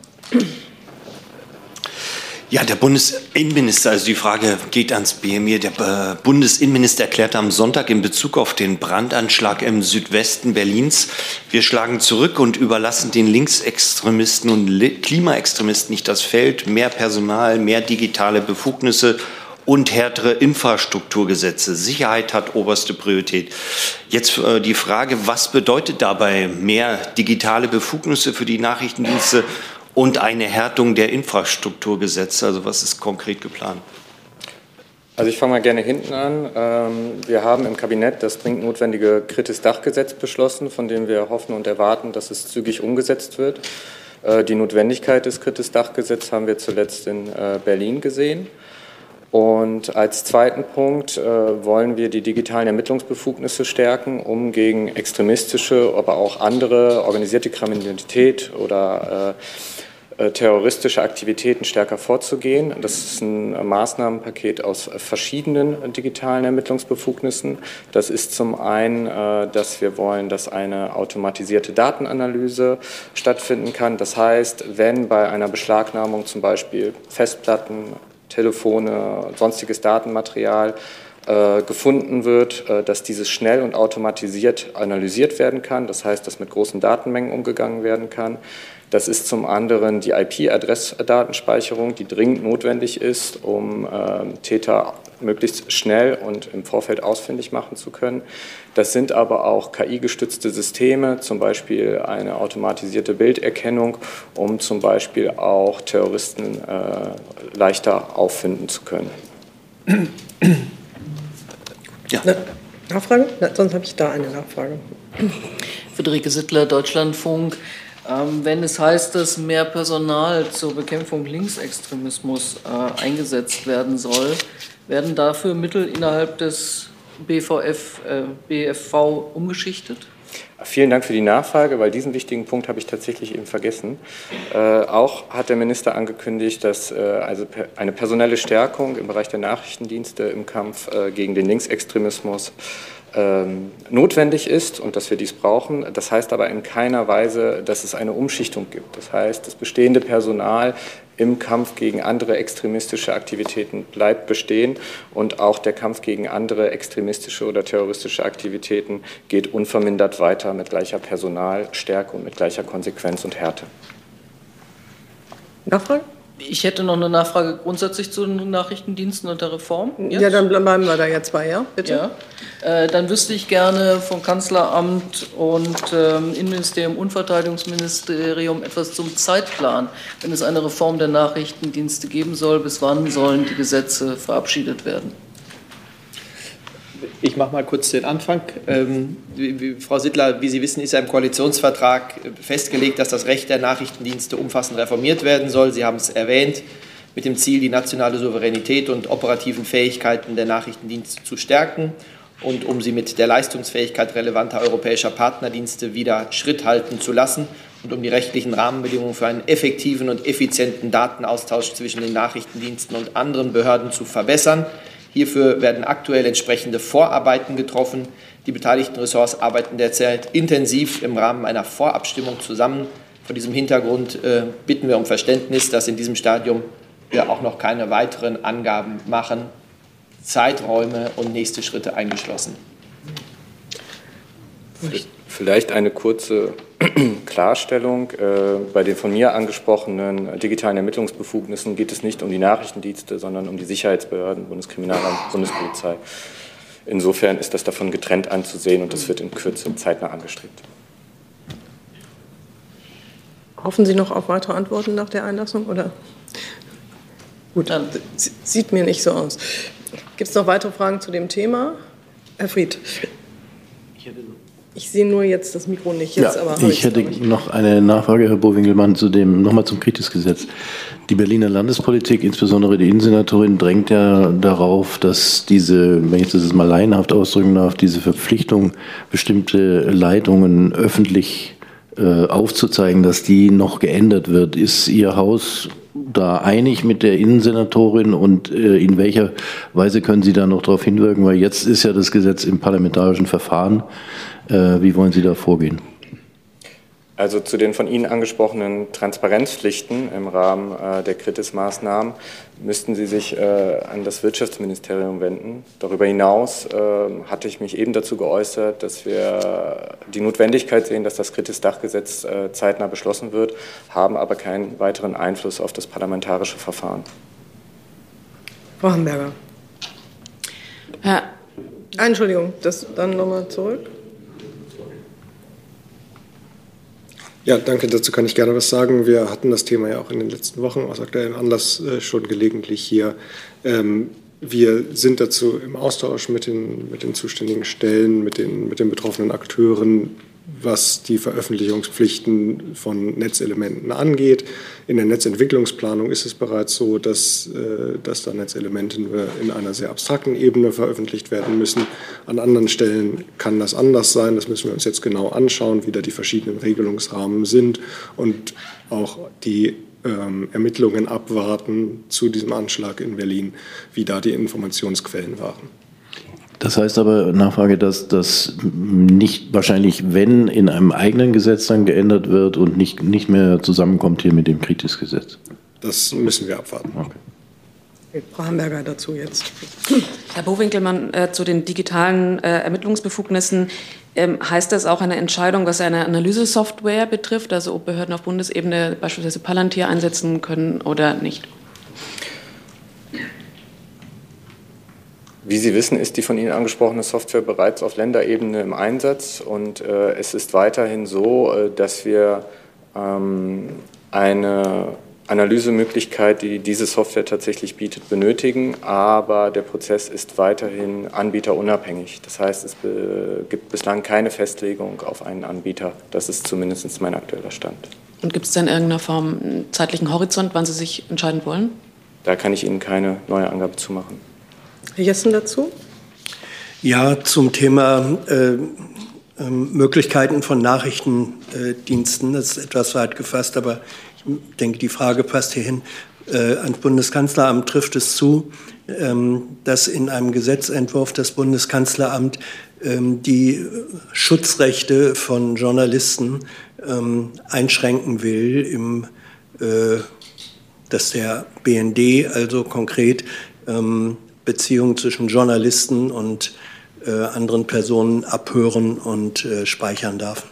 Ja, der Bundesinnenminister, also die Frage geht ans B M I. Der Bundesinnenminister erklärte am Sonntag in Bezug auf den Brandanschlag im Südwesten Berlins: Wir schlagen zurück und überlassen den Linksextremisten und Klimaextremisten nicht das Feld. Mehr Personal, mehr digitale Befugnisse und härtere Infrastrukturgesetze. Sicherheit hat oberste Priorität. Jetzt äh, die Frage, was bedeutet dabei mehr digitale Befugnisse für die Nachrichtendienste und eine Härtung der Infrastrukturgesetze? Also was ist konkret geplant? Also ich fange mal gerne hinten an. Wir haben im Kabinett das dringend notwendige Kritis-Dach-Gesetz beschlossen, von dem wir hoffen und erwarten, dass es zügig umgesetzt wird. Die Notwendigkeit des Kritis-Dach-Gesetzes haben wir zuletzt in Berlin gesehen. Und als zweiten Punkt wollen wir die digitalen Ermittlungsbefugnisse stärken, um gegen extremistische, aber auch andere organisierte Kriminalität oder terroristische Aktivitäten stärker vorzugehen. Das ist ein Maßnahmenpaket aus verschiedenen digitalen Ermittlungsbefugnissen. Das ist zum einen, dass wir wollen, dass eine automatisierte Datenanalyse stattfinden kann. Das heißt, wenn bei einer Beschlagnahmung zum Beispiel Festplatten, Telefone, sonstiges Datenmaterial äh, gefunden wird, äh, dass dieses schnell und automatisiert analysiert werden kann. Das heißt, dass mit großen Datenmengen umgegangen werden kann. Das ist zum anderen die I P-Adressdatenspeicherung, die dringend notwendig ist, um äh, Täter möglichst schnell und im Vorfeld ausfindig machen zu können. Das sind aber auch K I-gestützte Systeme, zum Beispiel eine automatisierte Bilderkennung, um zum Beispiel auch Terroristen äh, leichter auffinden zu können. Ja. Eine Nachfrage? Na, sonst habe ich da eine Nachfrage. Friederike Sittler, Deutschlandfunk. Ähm, wenn es heißt, dass mehr Personal zur Bekämpfung Linksextremismus äh, eingesetzt werden soll, werden dafür Mittel innerhalb des B V F, äh, B F V umgeschichtet? Vielen Dank für die Nachfrage, weil diesen wichtigen Punkt habe ich tatsächlich eben vergessen. Äh, auch hat der Minister angekündigt, dass äh, also per, eine personelle Stärkung im Bereich der Nachrichtendienste im Kampf äh, gegen den Linksextremismus ähm, notwendig ist und dass wir dies brauchen. Das heißt aber in keiner Weise, dass es eine Umschichtung gibt. Das heißt, das bestehende Personal im Kampf gegen andere extremistische Aktivitäten bleibt bestehen und auch der Kampf gegen andere extremistische oder terroristische Aktivitäten geht unvermindert weiter mit gleicher Personalstärke und mit gleicher Konsequenz und Härte. Nachfrage? Ich hätte noch eine Nachfrage grundsätzlich zu den Nachrichtendiensten und der Reform. Jetzt? Ja, dann bleiben wir da jetzt bei, ja, bitte. Ja. Äh, dann wüsste ich gerne vom Kanzleramt und ähm, Innenministerium und Verteidigungsministerium etwas zum Zeitplan, wenn es eine Reform der Nachrichtendienste geben soll. Bis wann sollen die Gesetze verabschiedet werden? Ich mache mal kurz den Anfang. Ähm, wie, wie, Frau Sittler, wie Sie wissen, ist ja im Koalitionsvertrag festgelegt, dass das Recht der Nachrichtendienste umfassend reformiert werden soll. Sie haben es erwähnt, mit dem Ziel, die nationale Souveränität und operativen Fähigkeiten der Nachrichtendienste zu stärken und um sie mit der Leistungsfähigkeit relevanter europäischer Partnerdienste wieder Schritt halten zu lassen und um die rechtlichen Rahmenbedingungen für einen effektiven und effizienten Datenaustausch zwischen den Nachrichtendiensten und anderen Behörden zu verbessern. Hierfür werden aktuell entsprechende Vorarbeiten getroffen. Die beteiligten Ressorts arbeiten derzeit intensiv im Rahmen einer Vorabstimmung zusammen. Vor diesem Hintergrund äh, bitten wir um Verständnis, dass in diesem Stadium wir auch noch keine weiteren Angaben machen, Zeiträume und nächste Schritte eingeschlossen. Vielleicht eine kurze Klarstellung. Bei den von mir angesprochenen digitalen Ermittlungsbefugnissen geht es nicht um die Nachrichtendienste, sondern um die Sicherheitsbehörden, Bundeskriminalamt, Bundespolizei. Insofern ist das davon getrennt anzusehen und das wird in Kürze zeitnah angestrebt. Hoffen Sie noch auf weitere Antworten nach der Einlassung? Oder? Gut, sieht mir nicht so aus. Gibt es noch weitere Fragen zu dem Thema? Herr Fried. Ich sehe nur jetzt das Mikro nicht. Jetzt, ja, aber ich hätte noch eine Nachfrage, Herr Bo-Winkelmann, zu dem, nochmal zum Kritis-Gesetz. Die Berliner Landespolitik, insbesondere die Innensenatorin, drängt ja darauf, dass diese, wenn ich das mal laienhaft ausdrücken darf, diese Verpflichtung, bestimmte Leitungen öffentlich äh, aufzuzeigen, dass die noch geändert wird. Ist Ihr Haus da einig mit der Innensenatorin und äh, in welcher Weise können Sie da noch darauf hinwirken? Weil jetzt ist ja das Gesetz im parlamentarischen Verfahren. Äh, wie wollen Sie da vorgehen? Also zu den von Ihnen angesprochenen Transparenzpflichten im Rahmen äh, der Kritis-Maßnahmen müssten Sie sich äh, an das Wirtschaftsministerium wenden. Darüber hinaus äh, hatte ich mich eben dazu geäußert, dass wir die Notwendigkeit sehen, dass das Kritis-Dachgesetz äh, zeitnah beschlossen wird, haben aber keinen weiteren Einfluss auf das parlamentarische Verfahren. Frau Hamburger. Ja. Entschuldigung, das dann nochmal zurück. Ja, danke. Dazu kann ich gerne was sagen. Wir hatten das Thema ja auch in den letzten Wochen aus aktuellem Anlass äh, schon gelegentlich hier. Ähm, wir sind dazu im Austausch mit den, mit den zuständigen Stellen, mit den, mit den betroffenen Akteuren, was die Veröffentlichungspflichten von Netzelementen angeht. In der Netzentwicklungsplanung ist es bereits so, dass, äh, dass da Netzelemente nur in einer sehr abstrakten Ebene veröffentlicht werden müssen. An anderen Stellen kann das anders sein. Das müssen wir uns jetzt genau anschauen, wie da die verschiedenen Regelungsrahmen sind und auch die ähm, Ermittlungen abwarten zu diesem Anschlag in Berlin, wie da die Informationsquellen waren. Das heißt aber, Nachfrage, dass das nicht wahrscheinlich, wenn in einem eigenen Gesetz dann geändert wird und nicht, nicht mehr zusammenkommt hier mit dem Kritis-Gesetz. Das müssen wir abwarten. Okay. Frau Hamburger dazu jetzt. Herr Bo-Winkelmann, äh, zu den digitalen äh, Ermittlungsbefugnissen. Ähm, heißt das auch eine Entscheidung, was eine Analysesoftware betrifft, also ob Behörden auf Bundesebene beispielsweise Palantir einsetzen können oder nicht? Wie Sie wissen, ist die von Ihnen angesprochene Software bereits auf Länderebene im Einsatz und äh, es ist weiterhin so, äh, dass wir ähm, eine Analysemöglichkeit, die diese Software tatsächlich bietet, benötigen, aber der Prozess ist weiterhin anbieterunabhängig. Das heißt, es gibt bislang keine Festlegung auf einen Anbieter. Das ist zumindest mein aktueller Stand. Und gibt es denn in irgendeiner Form einen zeitlichen Horizont, wann Sie sich entscheiden wollen? Da kann ich Ihnen keine neue Angabe zu machen. Herr Jessen dazu? Ja, zum Thema äh, äh, Möglichkeiten von Nachrichtendiensten. Das ist etwas weit gefasst, aber ich denke, die Frage passt hierhin. Äh, ans Bundeskanzleramt trifft es zu, ähm, dass in einem Gesetzentwurf das Bundeskanzleramt ähm, die Schutzrechte von Journalisten ähm, einschränken will, im, äh, dass der B N D also konkret ähm, Beziehungen zwischen Journalisten und äh, anderen Personen abhören und äh, speichern darf.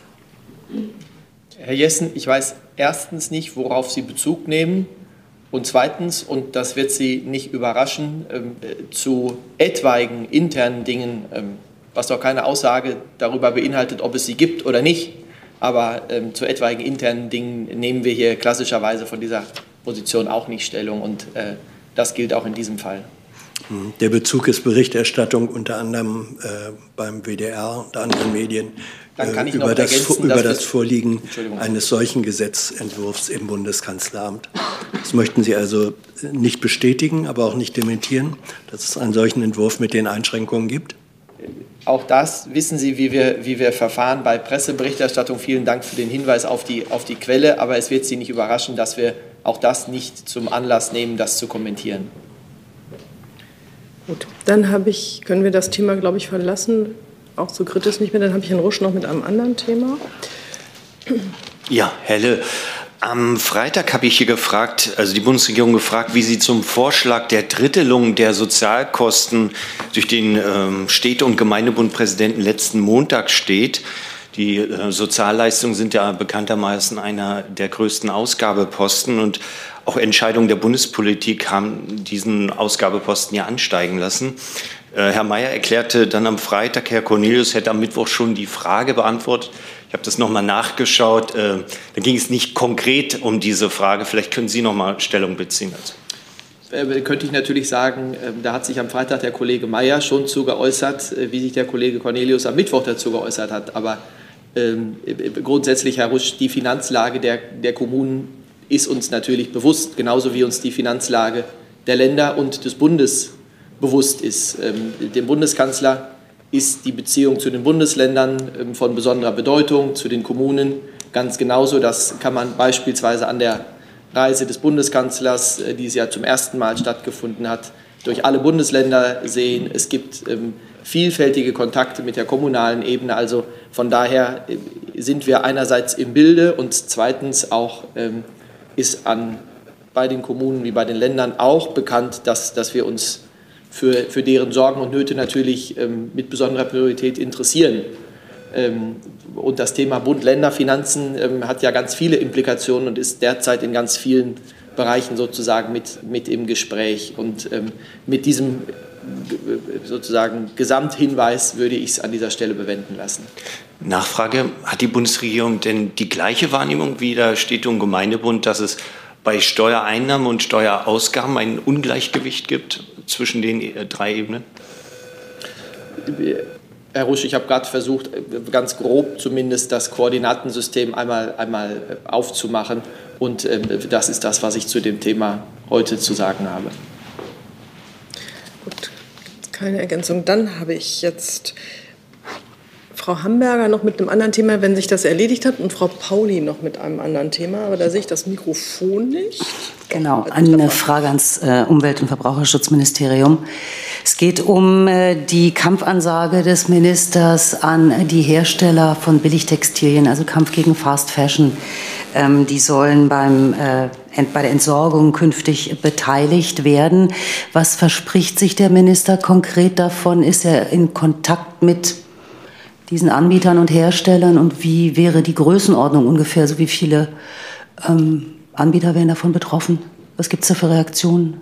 Herr Jessen, ich weiß erstens nicht, worauf Sie Bezug nehmen und zweitens, und das wird Sie nicht überraschen, ähm, zu etwaigen internen Dingen, ähm, was doch keine Aussage darüber beinhaltet, ob es sie gibt oder nicht, aber ähm, zu etwaigen internen Dingen nehmen wir hier klassischerweise von dieser Position auch nicht Stellung und äh, das gilt auch in diesem Fall. Der Bezug ist Berichterstattung unter anderem äh, beim W D R und anderen Medien äh, über, das, über das Vorliegen eines solchen Gesetzentwurfs im Bundeskanzleramt. Das möchten Sie also nicht bestätigen, aber auch nicht dementieren, dass es einen solchen Entwurf mit den Einschränkungen gibt? Auch das wissen Sie, wie wir, wie wir verfahren bei Presseberichterstattung. Vielen Dank für den Hinweis auf die, auf die Quelle, aber es wird Sie nicht überraschen, dass wir auch das nicht zum Anlass nehmen, das zu kommentieren. Gut, dann habe ich, können wir das Thema, glaube ich, verlassen. Auch zu Kritis nicht mehr. Dann habe ich Herrn Rusch noch mit einem anderen Thema. Ja, Helle. Am Freitag habe ich hier gefragt, also die Bundesregierung gefragt, wie sie zum Vorschlag der Drittelung der Sozialkosten durch den ähm, Städte- und Gemeindebundpräsidenten letzten Montag steht. Die äh, Sozialleistungen sind ja bekanntermaßen einer der größten Ausgabeposten und auch Entscheidungen der Bundespolitik haben diesen Ausgabeposten ja ansteigen lassen. Äh, Herr Mayer erklärte dann am Freitag, Herr Cornelius hätte am Mittwoch schon die Frage beantwortet. Ich habe das nochmal nachgeschaut. Äh, da ging es nicht konkret um diese Frage. Vielleicht können Sie noch mal Stellung beziehen dazu. Äh, könnte ich natürlich sagen, äh, da hat sich am Freitag der Kollege Mayer schon zu geäußert, äh, wie sich der Kollege Cornelius am Mittwoch dazu geäußert hat. Aber ähm, grundsätzlich, Herr Rusch, die Finanzlage der, der Kommunen ist uns natürlich bewusst, genauso wie uns die Finanzlage der Länder und des Bundes bewusst ist. Ähm, dem Bundeskanzler ist die Beziehung zu den Bundesländern ähm, von besonderer Bedeutung, zu den Kommunen ganz genauso. Das kann man beispielsweise an der Reise des Bundeskanzlers, äh, die ja zum ersten Mal stattgefunden hat, durch alle Bundesländer sehen. Es gibt ähm, vielfältige Kontakte mit der kommunalen Ebene. Also von daher äh, sind wir einerseits im Bilde und zweitens auch ähm, ist an, bei den Kommunen wie bei den Ländern auch bekannt, dass, dass wir uns für, für deren Sorgen und Nöte natürlich ähm, mit besonderer Priorität interessieren. Ähm, und das Thema Bund-Länder-Finanzen ähm, hat ja ganz viele Implikationen und ist derzeit in ganz vielen Bereichen sozusagen mit, mit im Gespräch. Und ähm, mit diesem sozusagen Gesamthinweis würde ich es an dieser Stelle bewenden lassen. Nachfrage, hat die Bundesregierung denn die gleiche Wahrnehmung wie der Städte- und Gemeindebund, dass es bei Steuereinnahmen und Steuerausgaben ein Ungleichgewicht gibt zwischen den drei Ebenen? Herr Rusch, ich habe gerade versucht, ganz grob zumindest das Koordinatensystem einmal, einmal aufzumachen. Und äh, das ist das, was ich zu dem Thema heute zu sagen habe. Gut, keine Ergänzung. Dann habe ich jetzt Frau Hamberger noch mit einem anderen Thema, wenn sich das erledigt hat, und Frau Pauli noch mit einem anderen Thema. Aber da sehe ich das Mikrofon nicht. Genau, eine Frage ans äh, Umwelt- und Verbraucherschutzministerium. Es geht um äh, die Kampfansage des Ministers an die Hersteller von Billigtextilien, also Kampf gegen Fast Fashion. Ähm, die sollen beim, äh, bei der Entsorgung künftig beteiligt werden. Was verspricht sich der Minister konkret davon? Ist er in Kontakt mit diesen Anbietern und Herstellern? Und wie wäre die Größenordnung ungefähr? So wie viele ähm, Anbieter wären davon betroffen? Was gibt es da für Reaktionen?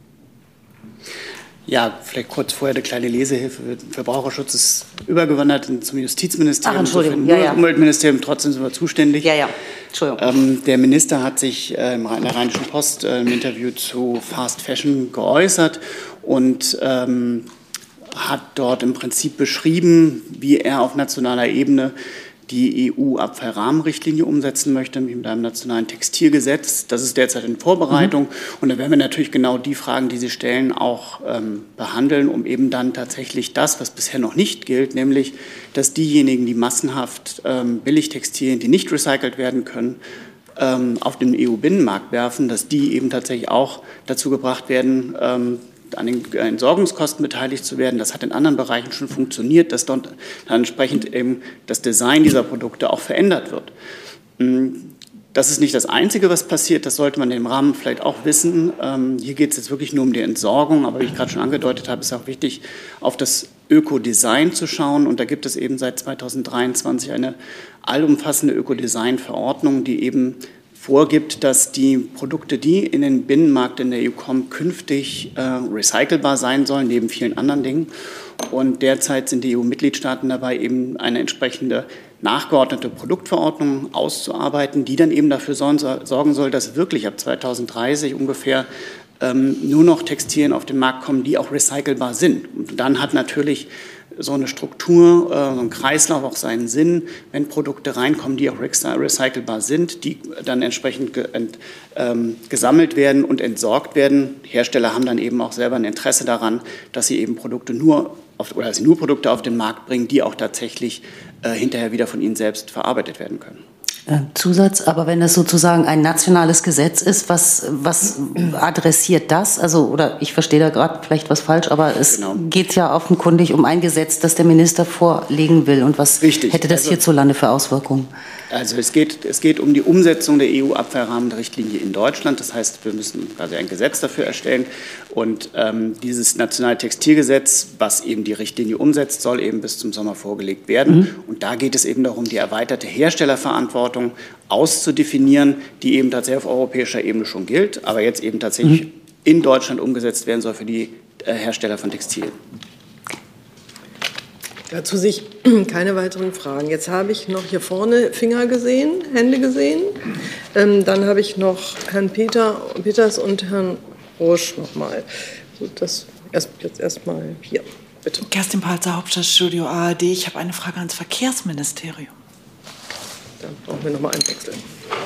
Ja, vielleicht kurz vorher eine kleine Lesehilfe. Verbraucherschutz ist übergewandert zum Justizministerium. Ach, Entschuldigung. Nur Ja, ja. das Umweltministerium, trotzdem sind wir zuständig. Ja, ja. Entschuldigung. Ähm, der Minister hat sich äh, in der Rheinischen Post äh, im Interview zu Fast Fashion geäußert und ähm, hat dort im Prinzip beschrieben, wie er auf nationaler Ebene die E U-Abfallrahmenrichtlinie umsetzen möchte mit einem nationalen Textilgesetz. Das ist derzeit in Vorbereitung. Mhm. Und da werden wir natürlich genau die Fragen, die Sie stellen, auch ähm, behandeln, um eben dann tatsächlich das, was bisher noch nicht gilt, nämlich, dass diejenigen, die massenhaft ähm, Billigtextilien, die nicht recycelt werden können, ähm, auf den E U-Binnenmarkt werfen, dass die eben tatsächlich auch dazu gebracht werden, ähm, an den Entsorgungskosten beteiligt zu werden. Das hat in anderen Bereichen schon funktioniert, dass dort dann entsprechend eben das Design dieser Produkte auch verändert wird. Das ist nicht das Einzige, was passiert. Das sollte man im Rahmen vielleicht auch wissen. Hier geht es jetzt wirklich nur um die Entsorgung. Aber wie ich gerade schon angedeutet habe, ist auch wichtig, auf das Ökodesign zu schauen. Und da gibt es eben seit zweitausenddreiundzwanzig eine allumfassende Ökodesign-Verordnung, die eben vorgibt, dass die Produkte, die in den Binnenmarkt in der E U kommen, künftig äh, recycelbar sein sollen, neben vielen anderen Dingen. Und derzeit sind die E U-Mitgliedstaaten dabei, eben eine entsprechende nachgeordnete Produktverordnung auszuarbeiten, die dann eben dafür sorgen soll, dass wirklich ab zweitausenddreißig ungefähr ähm, nur noch Textilien auf den Markt kommen, die auch recycelbar sind. Und dann hat natürlich so eine Struktur, so ein Kreislauf auch seinen Sinn, wenn Produkte reinkommen, die auch recycelbar sind, die dann entsprechend ge ent, ähm, gesammelt werden und entsorgt werden. Die Hersteller haben dann eben auch selber ein Interesse daran, dass sie eben Produkte nur auf, oder dass sie nur Produkte auf den Markt bringen, die auch tatsächlich äh, hinterher wieder von ihnen selbst verarbeitet werden können. Zusatz, aber wenn das sozusagen ein nationales Gesetz ist, was, was adressiert das? Also, oder ich verstehe da gerade vielleicht was falsch, aber es genau. geht ja offenkundig um ein Gesetz, das der Minister vorlegen will. Und was Richtig. hätte das also, hierzulande für Auswirkungen? Also es geht, es geht um die Umsetzung der E U-Abwehrrahmenrichtlinie in Deutschland. Das heißt, wir müssen quasi ein Gesetz dafür erstellen. Und ähm, dieses nationale Textilgesetz, was eben die Richtlinie umsetzt, soll eben bis zum Sommer vorgelegt werden. Mhm. Und da geht es eben darum, die erweiterte Herstellerverantwortung auszudefinieren, die eben tatsächlich auf europäischer Ebene schon gilt, aber jetzt eben tatsächlich mhm. in Deutschland umgesetzt werden soll für die äh, Hersteller von Textilien. Dazu sich keine weiteren Fragen. Jetzt habe ich noch hier vorne Finger gesehen, Hände gesehen. Ähm, dann habe ich noch Herrn Peter, Peters und Herrn Rosch noch mal. So, das erst, jetzt erstmal hier, bitte. Kerstin Palzer, Hauptstadtstudio A R D. Ich habe eine Frage ans Verkehrsministerium. Dann brauchen wir noch mal einen Wechsel.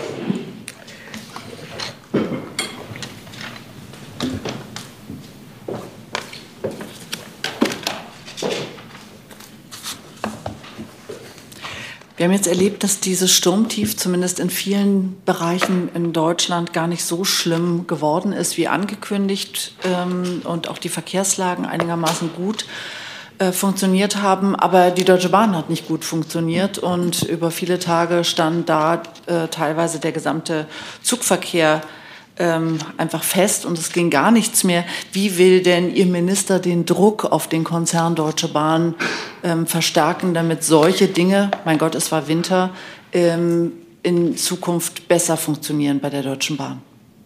Wir haben jetzt erlebt, dass dieses Sturmtief zumindest in vielen Bereichen in Deutschland gar nicht so schlimm geworden ist wie angekündigt ähm, und auch die Verkehrslagen einigermaßen gut äh, funktioniert haben. Aber die Deutsche Bahn hat nicht gut funktioniert und über viele Tage stand da äh, teilweise der gesamte Zugverkehr ähm, einfach fest und es ging gar nichts mehr. Wie will denn Ihr Minister den Druck auf den Konzern Deutsche Bahn ähm, verstärken, damit solche Dinge, mein Gott, es war Winter, ähm, in Zukunft besser funktionieren bei der Deutschen Bahn?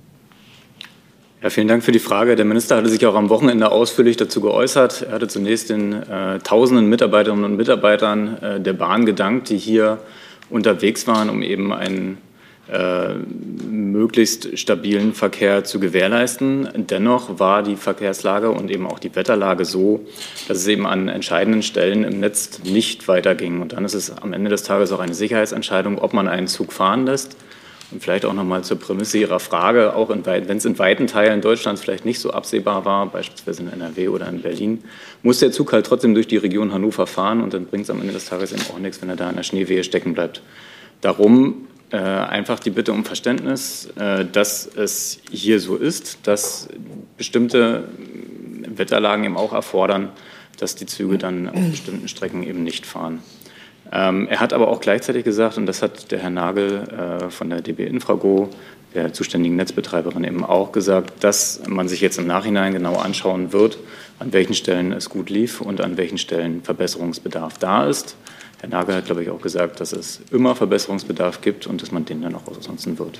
Ja, vielen Dank für die Frage. Der Minister hatte sich auch am Wochenende ausführlich dazu geäußert. Er hatte zunächst den äh, tausenden Mitarbeiterinnen und Mitarbeitern äh, der Bahn gedankt, die hier unterwegs waren, um eben einen Äh, möglichst stabilen Verkehr zu gewährleisten. Dennoch war die Verkehrslage und eben auch die Wetterlage so, dass es eben an entscheidenden Stellen im Netz nicht weiterging. Und dann ist es am Ende des Tages auch eine Sicherheitsentscheidung, ob man einen Zug fahren lässt. Und vielleicht auch noch mal zur Prämisse Ihrer Frage, auch wenn es in weiten Teilen Deutschlands vielleicht nicht so absehbar war, beispielsweise in N R W oder in Berlin, muss der Zug halt trotzdem durch die Region Hannover fahren und dann bringt es am Ende des Tages eben auch nichts, wenn er da in der Schneewehe stecken bleibt. Darum Äh, einfach die Bitte um Verständnis, äh, dass es hier so ist, dass bestimmte Wetterlagen eben auch erfordern, dass die Züge dann auf bestimmten Strecken eben nicht fahren. Ähm, er hat aber auch gleichzeitig gesagt, und das hat der Herr Nagel äh, von der D B Infrago, der zuständigen Netzbetreiberin, eben auch gesagt, dass man sich jetzt im Nachhinein genau anschauen wird, an welchen Stellen es gut lief und an welchen Stellen Verbesserungsbedarf da ist. Herr Nagel hat, glaube ich, auch gesagt, dass es immer Verbesserungsbedarf gibt und dass man den dann auch ausnutzen wird.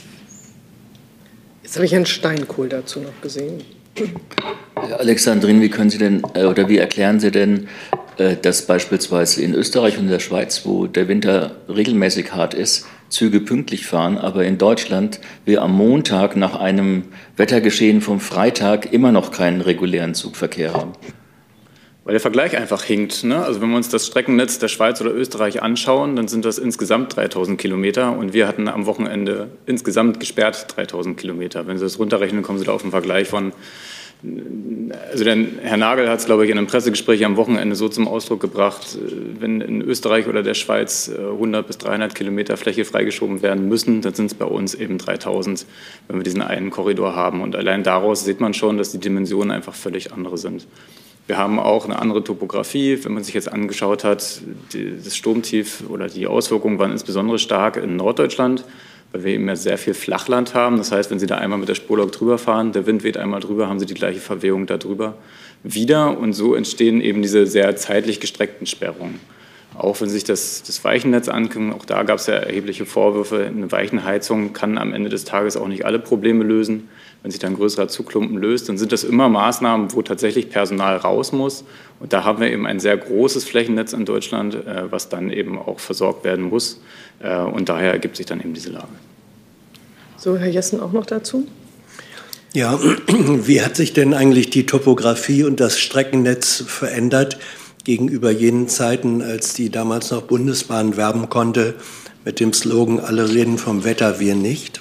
Jetzt habe ich Herrn Steinkohl dazu noch gesehen. Herr Alexandrin, wie können Sie denn oder wie erklären Sie denn, dass beispielsweise in Österreich und in der Schweiz, wo der Winter regelmäßig hart ist, Züge pünktlich fahren, aber in Deutschland wir am Montag nach einem Wettergeschehen vom Freitag immer noch keinen regulären Zugverkehr haben? Weil der Vergleich einfach hinkt. Ne? Also wenn wir uns das Streckennetz der Schweiz oder Österreich anschauen, dann sind das insgesamt dreitausend Kilometer und wir hatten am Wochenende insgesamt gesperrt dreitausend Kilometer. Wenn Sie das runterrechnen, kommen Sie da auf einen Vergleich von, also der Herr Nagel hat es, glaube ich, in einem Pressegespräch am Wochenende so zum Ausdruck gebracht, wenn in Österreich oder der Schweiz hundert bis dreihundert Kilometer Fläche freigeschoben werden müssen, dann sind es bei uns eben dreitausend, wenn wir diesen einen Korridor haben. Und allein daraus sieht man schon, dass die Dimensionen einfach völlig andere sind. Wir haben auch eine andere Topografie. Wenn man sich jetzt angeschaut hat, die, das Sturmtief oder die Auswirkungen waren insbesondere stark in Norddeutschland, weil wir eben ja sehr viel Flachland haben. Das heißt, wenn Sie da einmal mit der Spurlok drüber fahren, der Wind weht einmal drüber, haben Sie die gleiche Verwehung da drüber wieder. Und so entstehen eben diese sehr zeitlich gestreckten Sperrungen. Auch wenn Sie sich das, das Weichennetz angucken, auch da gab es ja erhebliche Vorwürfe. Eine Weichenheizung kann am Ende des Tages auch nicht alle Probleme lösen. Wenn sich dann ein größerer Zugklumpen löst, dann sind das immer Maßnahmen, wo tatsächlich Personal raus muss. Und da haben wir eben ein sehr großes Flächennetz in Deutschland, was dann eben auch versorgt werden muss. Und daher ergibt sich dann eben diese Lage. So, Herr Jessen auch noch dazu? Ja, wie hat sich denn eigentlich die Topografie und das Streckennetz verändert gegenüber jenen Zeiten, als die damals noch Bundesbahn werben konnte mit dem Slogan, alle reden vom Wetter, wir nicht?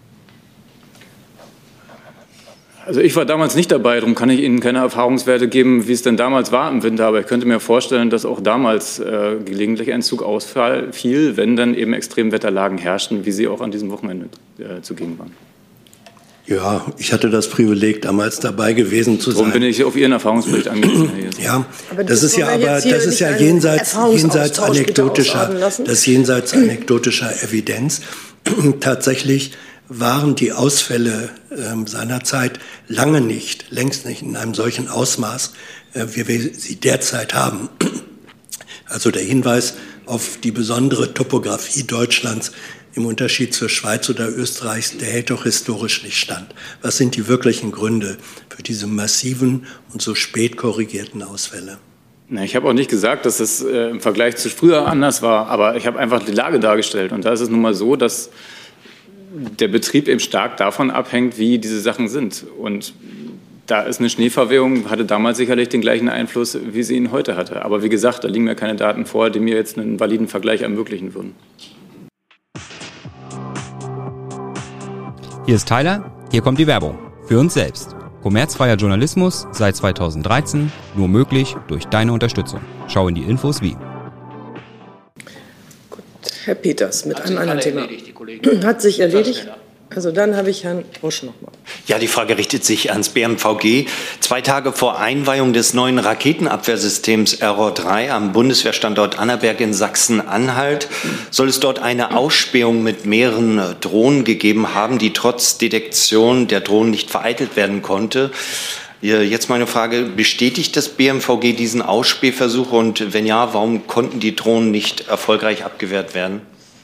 Also ich war damals nicht dabei, darum kann ich Ihnen keine Erfahrungswerte geben, wie es denn damals war im Winter. Aber ich könnte mir vorstellen, dass auch damals äh, gelegentlich ein Zugausfall fiel, wenn dann eben Extremwetterlagen herrschten, wie sie auch an diesem Wochenende äh, zugegen waren. Ja, ich hatte das Privileg, damals dabei gewesen zu Darum sein. bin ich auf Ihren Erfahrungsbericht angewiesen, Herr Jessen. Ja, Aber das das ist ja wollen wir aber jetzt hier das ist nicht ja einen jenseits, jenseits Erfahrungsaustausch bitte anekdotischer, ausarten lassen? das jenseits anekdotischer Evidenz. Tatsächlich waren die Ausfälle äh, seinerzeit lange nicht, längst nicht in einem solchen Ausmaß, äh, wie wir sie derzeit haben. Also der Hinweis auf die besondere Topographie Deutschlands im Unterschied zur Schweiz oder Österreich, der hält doch historisch nicht stand. Was sind die wirklichen Gründe für diese massiven und so spät korrigierten Ausfälle? Na, ich habe auch nicht gesagt, dass es äh, im Vergleich zu früher anders war, aber ich habe einfach die Lage dargestellt. Und da ist es nun mal so, dass der Betrieb eben stark davon abhängt, wie diese Sachen sind. Und da ist eine Schneeverwehung, hatte damals sicherlich den gleichen Einfluss, wie sie ihn heute hatte. Aber wie gesagt, da liegen mir keine Daten vor, die mir jetzt einen validen Vergleich ermöglichen würden. Hier ist Tyler, hier kommt die Werbung. Für uns selbst. Kommerzfreier Journalismus seit zweitausenddreizehn, nur möglich durch deine Unterstützung. Schau in die Infos wie. Gut, Herr Peters mit Hat einem sich anderen alle Thema. erledigt, die Kollegen. Hat sich erledigt? Also dann habe ich Herrn Busch nochmal. Ja, die Frage richtet sich ans B M V G. Zwei Tage vor Einweihung des neuen Raketenabwehrsystems Error drei am Bundeswehrstandort Annaberg in Sachsen-Anhalt soll es dort eine Ausspähung mit mehreren Drohnen gegeben haben, die trotz Detektion der Drohnen nicht vereitelt werden konnte. Jetzt meine Frage, bestätigt das B M V G diesen Ausspähversuch und wenn ja, warum konnten die Drohnen nicht erfolgreich abgewehrt werden?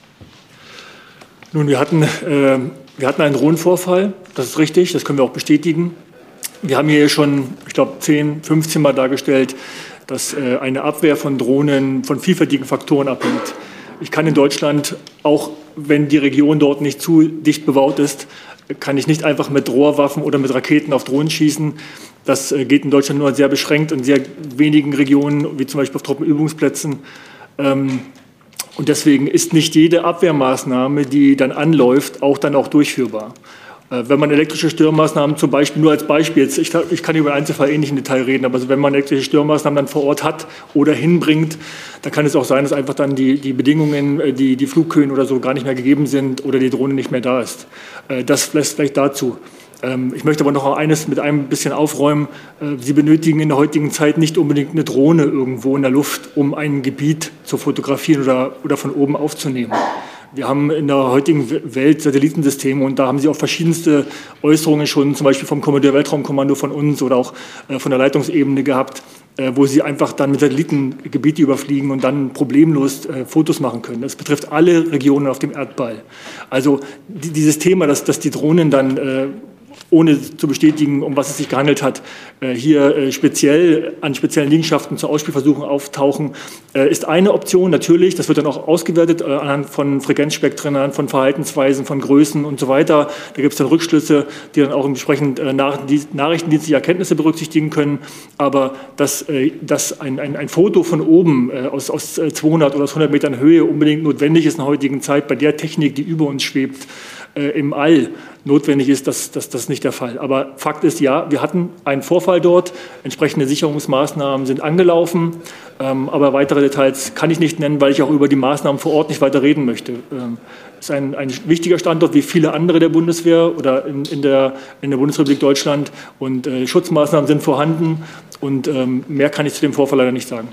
Nun, wir hatten, äh, wir hatten einen Drohnenvorfall, das ist richtig, das können wir auch bestätigen. Wir haben hier schon, ich glaube, zehn, fünfzehn Mal dargestellt, dass äh, eine Abwehr von Drohnen von vielfältigen Faktoren abhängt. Ich kann in Deutschland, auch wenn die Region dort nicht zu dicht bebaut ist, kann ich nicht einfach mit Rohrwaffen oder mit Raketen auf Drohnen schießen. Das äh, geht in Deutschland nur sehr beschränkt in sehr wenigen Regionen, wie zum Beispiel auf Truppenübungsplätzen. Ähm, Und deswegen ist nicht jede Abwehrmaßnahme, die dann anläuft, auch dann auch durchführbar. Äh, wenn man elektrische Störmaßnahmen zum Beispiel, nur als Beispiel, jetzt, ich, ich kann über den Einzelfall eh nicht im Detail reden, aber also wenn man elektrische Störmaßnahmen dann vor Ort hat oder hinbringt, dann kann es auch sein, dass einfach dann die, die Bedingungen, die, die Flughöhen oder so gar nicht mehr gegeben sind oder die Drohne nicht mehr da ist. Äh, das lässt vielleicht dazu. Ich möchte aber noch eines mit einem bisschen aufräumen. Sie benötigen in der heutigen Zeit nicht unbedingt eine Drohne irgendwo in der Luft, um ein Gebiet zu fotografieren oder, oder von oben aufzunehmen. Wir haben in der heutigen Welt Satellitensysteme und da haben Sie auch verschiedenste Äußerungen schon, zum Beispiel vom Kommandeur Weltraumkommando von uns oder auch von der Leitungsebene gehabt, wo Sie einfach dann mit Satelliten Gebiete überfliegen und dann problemlos Fotos machen können. Das betrifft alle Regionen auf dem Erdball. Also dieses Thema, dass, dass die Drohnen dann ohne zu bestätigen, um was es sich gehandelt hat, hier speziell an speziellen Liegenschaften zu Ausspielversuchen auftauchen, ist eine Option natürlich. Das wird dann auch ausgewertet anhand von Frequenzspektren, anhand von Verhaltensweisen, von Größen und so weiter. Da gibt es dann Rückschlüsse, die dann auch entsprechend nachrichtendienstliche Erkenntnisse berücksichtigen können. Aber dass, dass ein, ein, ein Foto von oben aus, aus zweihundert oder aus hundert Metern Höhe unbedingt notwendig ist in der heutigen Zeit, bei der Technik, die über uns schwebt, im All notwendig ist, das, das, das ist nicht der Fall. Aber Fakt ist, ja, wir hatten einen Vorfall dort, entsprechende Sicherungsmaßnahmen sind angelaufen, ähm, aber weitere Details kann ich nicht nennen, weil ich auch über die Maßnahmen vor Ort nicht weiter reden möchte. Ähm, es ist ein, ein wichtiger Standort wie viele andere der Bundeswehr oder in, in, der, in der Bundesrepublik Deutschland und äh, Schutzmaßnahmen sind vorhanden und ähm, mehr kann ich zu dem Vorfall leider nicht sagen.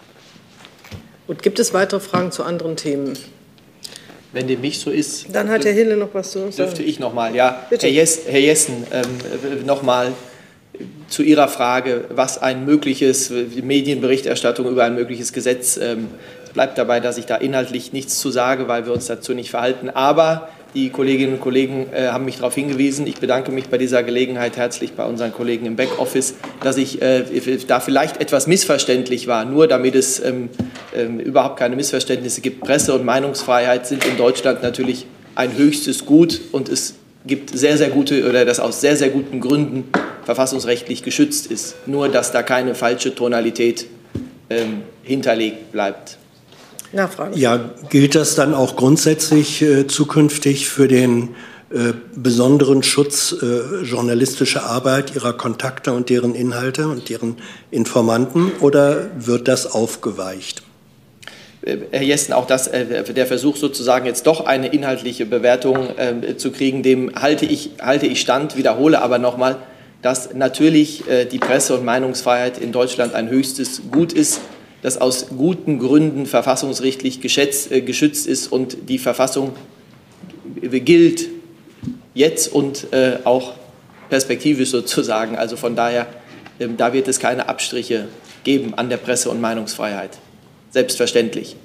Und gibt es weitere Fragen zu anderen Themen? Wenn dem nicht so ist, dann hat Herr Hille noch was zu sagen. Dürfte ich noch mal, ja. Bitte. Herr, Jess, Herr Jessen, ähm, noch mal zu Ihrer Frage, was ein mögliches Medienberichterstattung über ein mögliches Gesetz. Ähm, bleibt dabei, dass ich da inhaltlich nichts zu sage, weil wir uns dazu nicht verhalten. Aber die Kolleginnen und Kollegen äh, haben mich darauf hingewiesen. Ich bedanke mich bei dieser Gelegenheit herzlich bei unseren Kollegen im Backoffice, dass ich äh, da vielleicht etwas missverständlich war. Nur damit es ähm, ähm, überhaupt keine Missverständnisse gibt. Presse- und Meinungsfreiheit sind in Deutschland natürlich ein höchstes Gut und es gibt sehr, sehr gute oder das aus sehr, sehr guten Gründen verfassungsrechtlich geschützt ist. Nur, dass da keine falsche Tonalität ähm, hinterlegt bleibt. Nachfrage. Ja, gilt das dann auch grundsätzlich äh, zukünftig für den äh, besonderen Schutz äh, journalistischer Arbeit Ihrer Kontakte und deren Inhalte und deren Informanten oder wird das aufgeweicht? Herr Jessen, auch das, der Versuch sozusagen jetzt doch eine inhaltliche Bewertung äh, zu kriegen, dem halte ich, halte ich stand, wiederhole aber nochmal, dass natürlich äh, die Presse- und Meinungsfreiheit in Deutschland ein höchstes Gut ist, das aus guten Gründen verfassungsrechtlich geschätzt, äh, geschützt ist und die Verfassung gilt jetzt und äh, auch perspektivisch sozusagen. Also von daher, äh, da wird es keine Abstriche geben an der Presse- und Meinungsfreiheit. Selbstverständlich.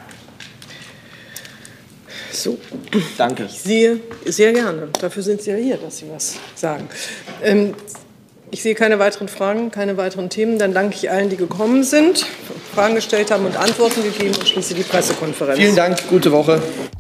So. Danke. Ich sehe sehr gerne. Dafür sind Sie ja hier, dass Sie was sagen. Ähm, ich sehe keine weiteren Fragen, keine weiteren Themen. Dann danke ich allen, die gekommen sind, Fragen gestellt haben und Antworten gegeben und schließe die Pressekonferenz. Vielen Dank. Gute Woche.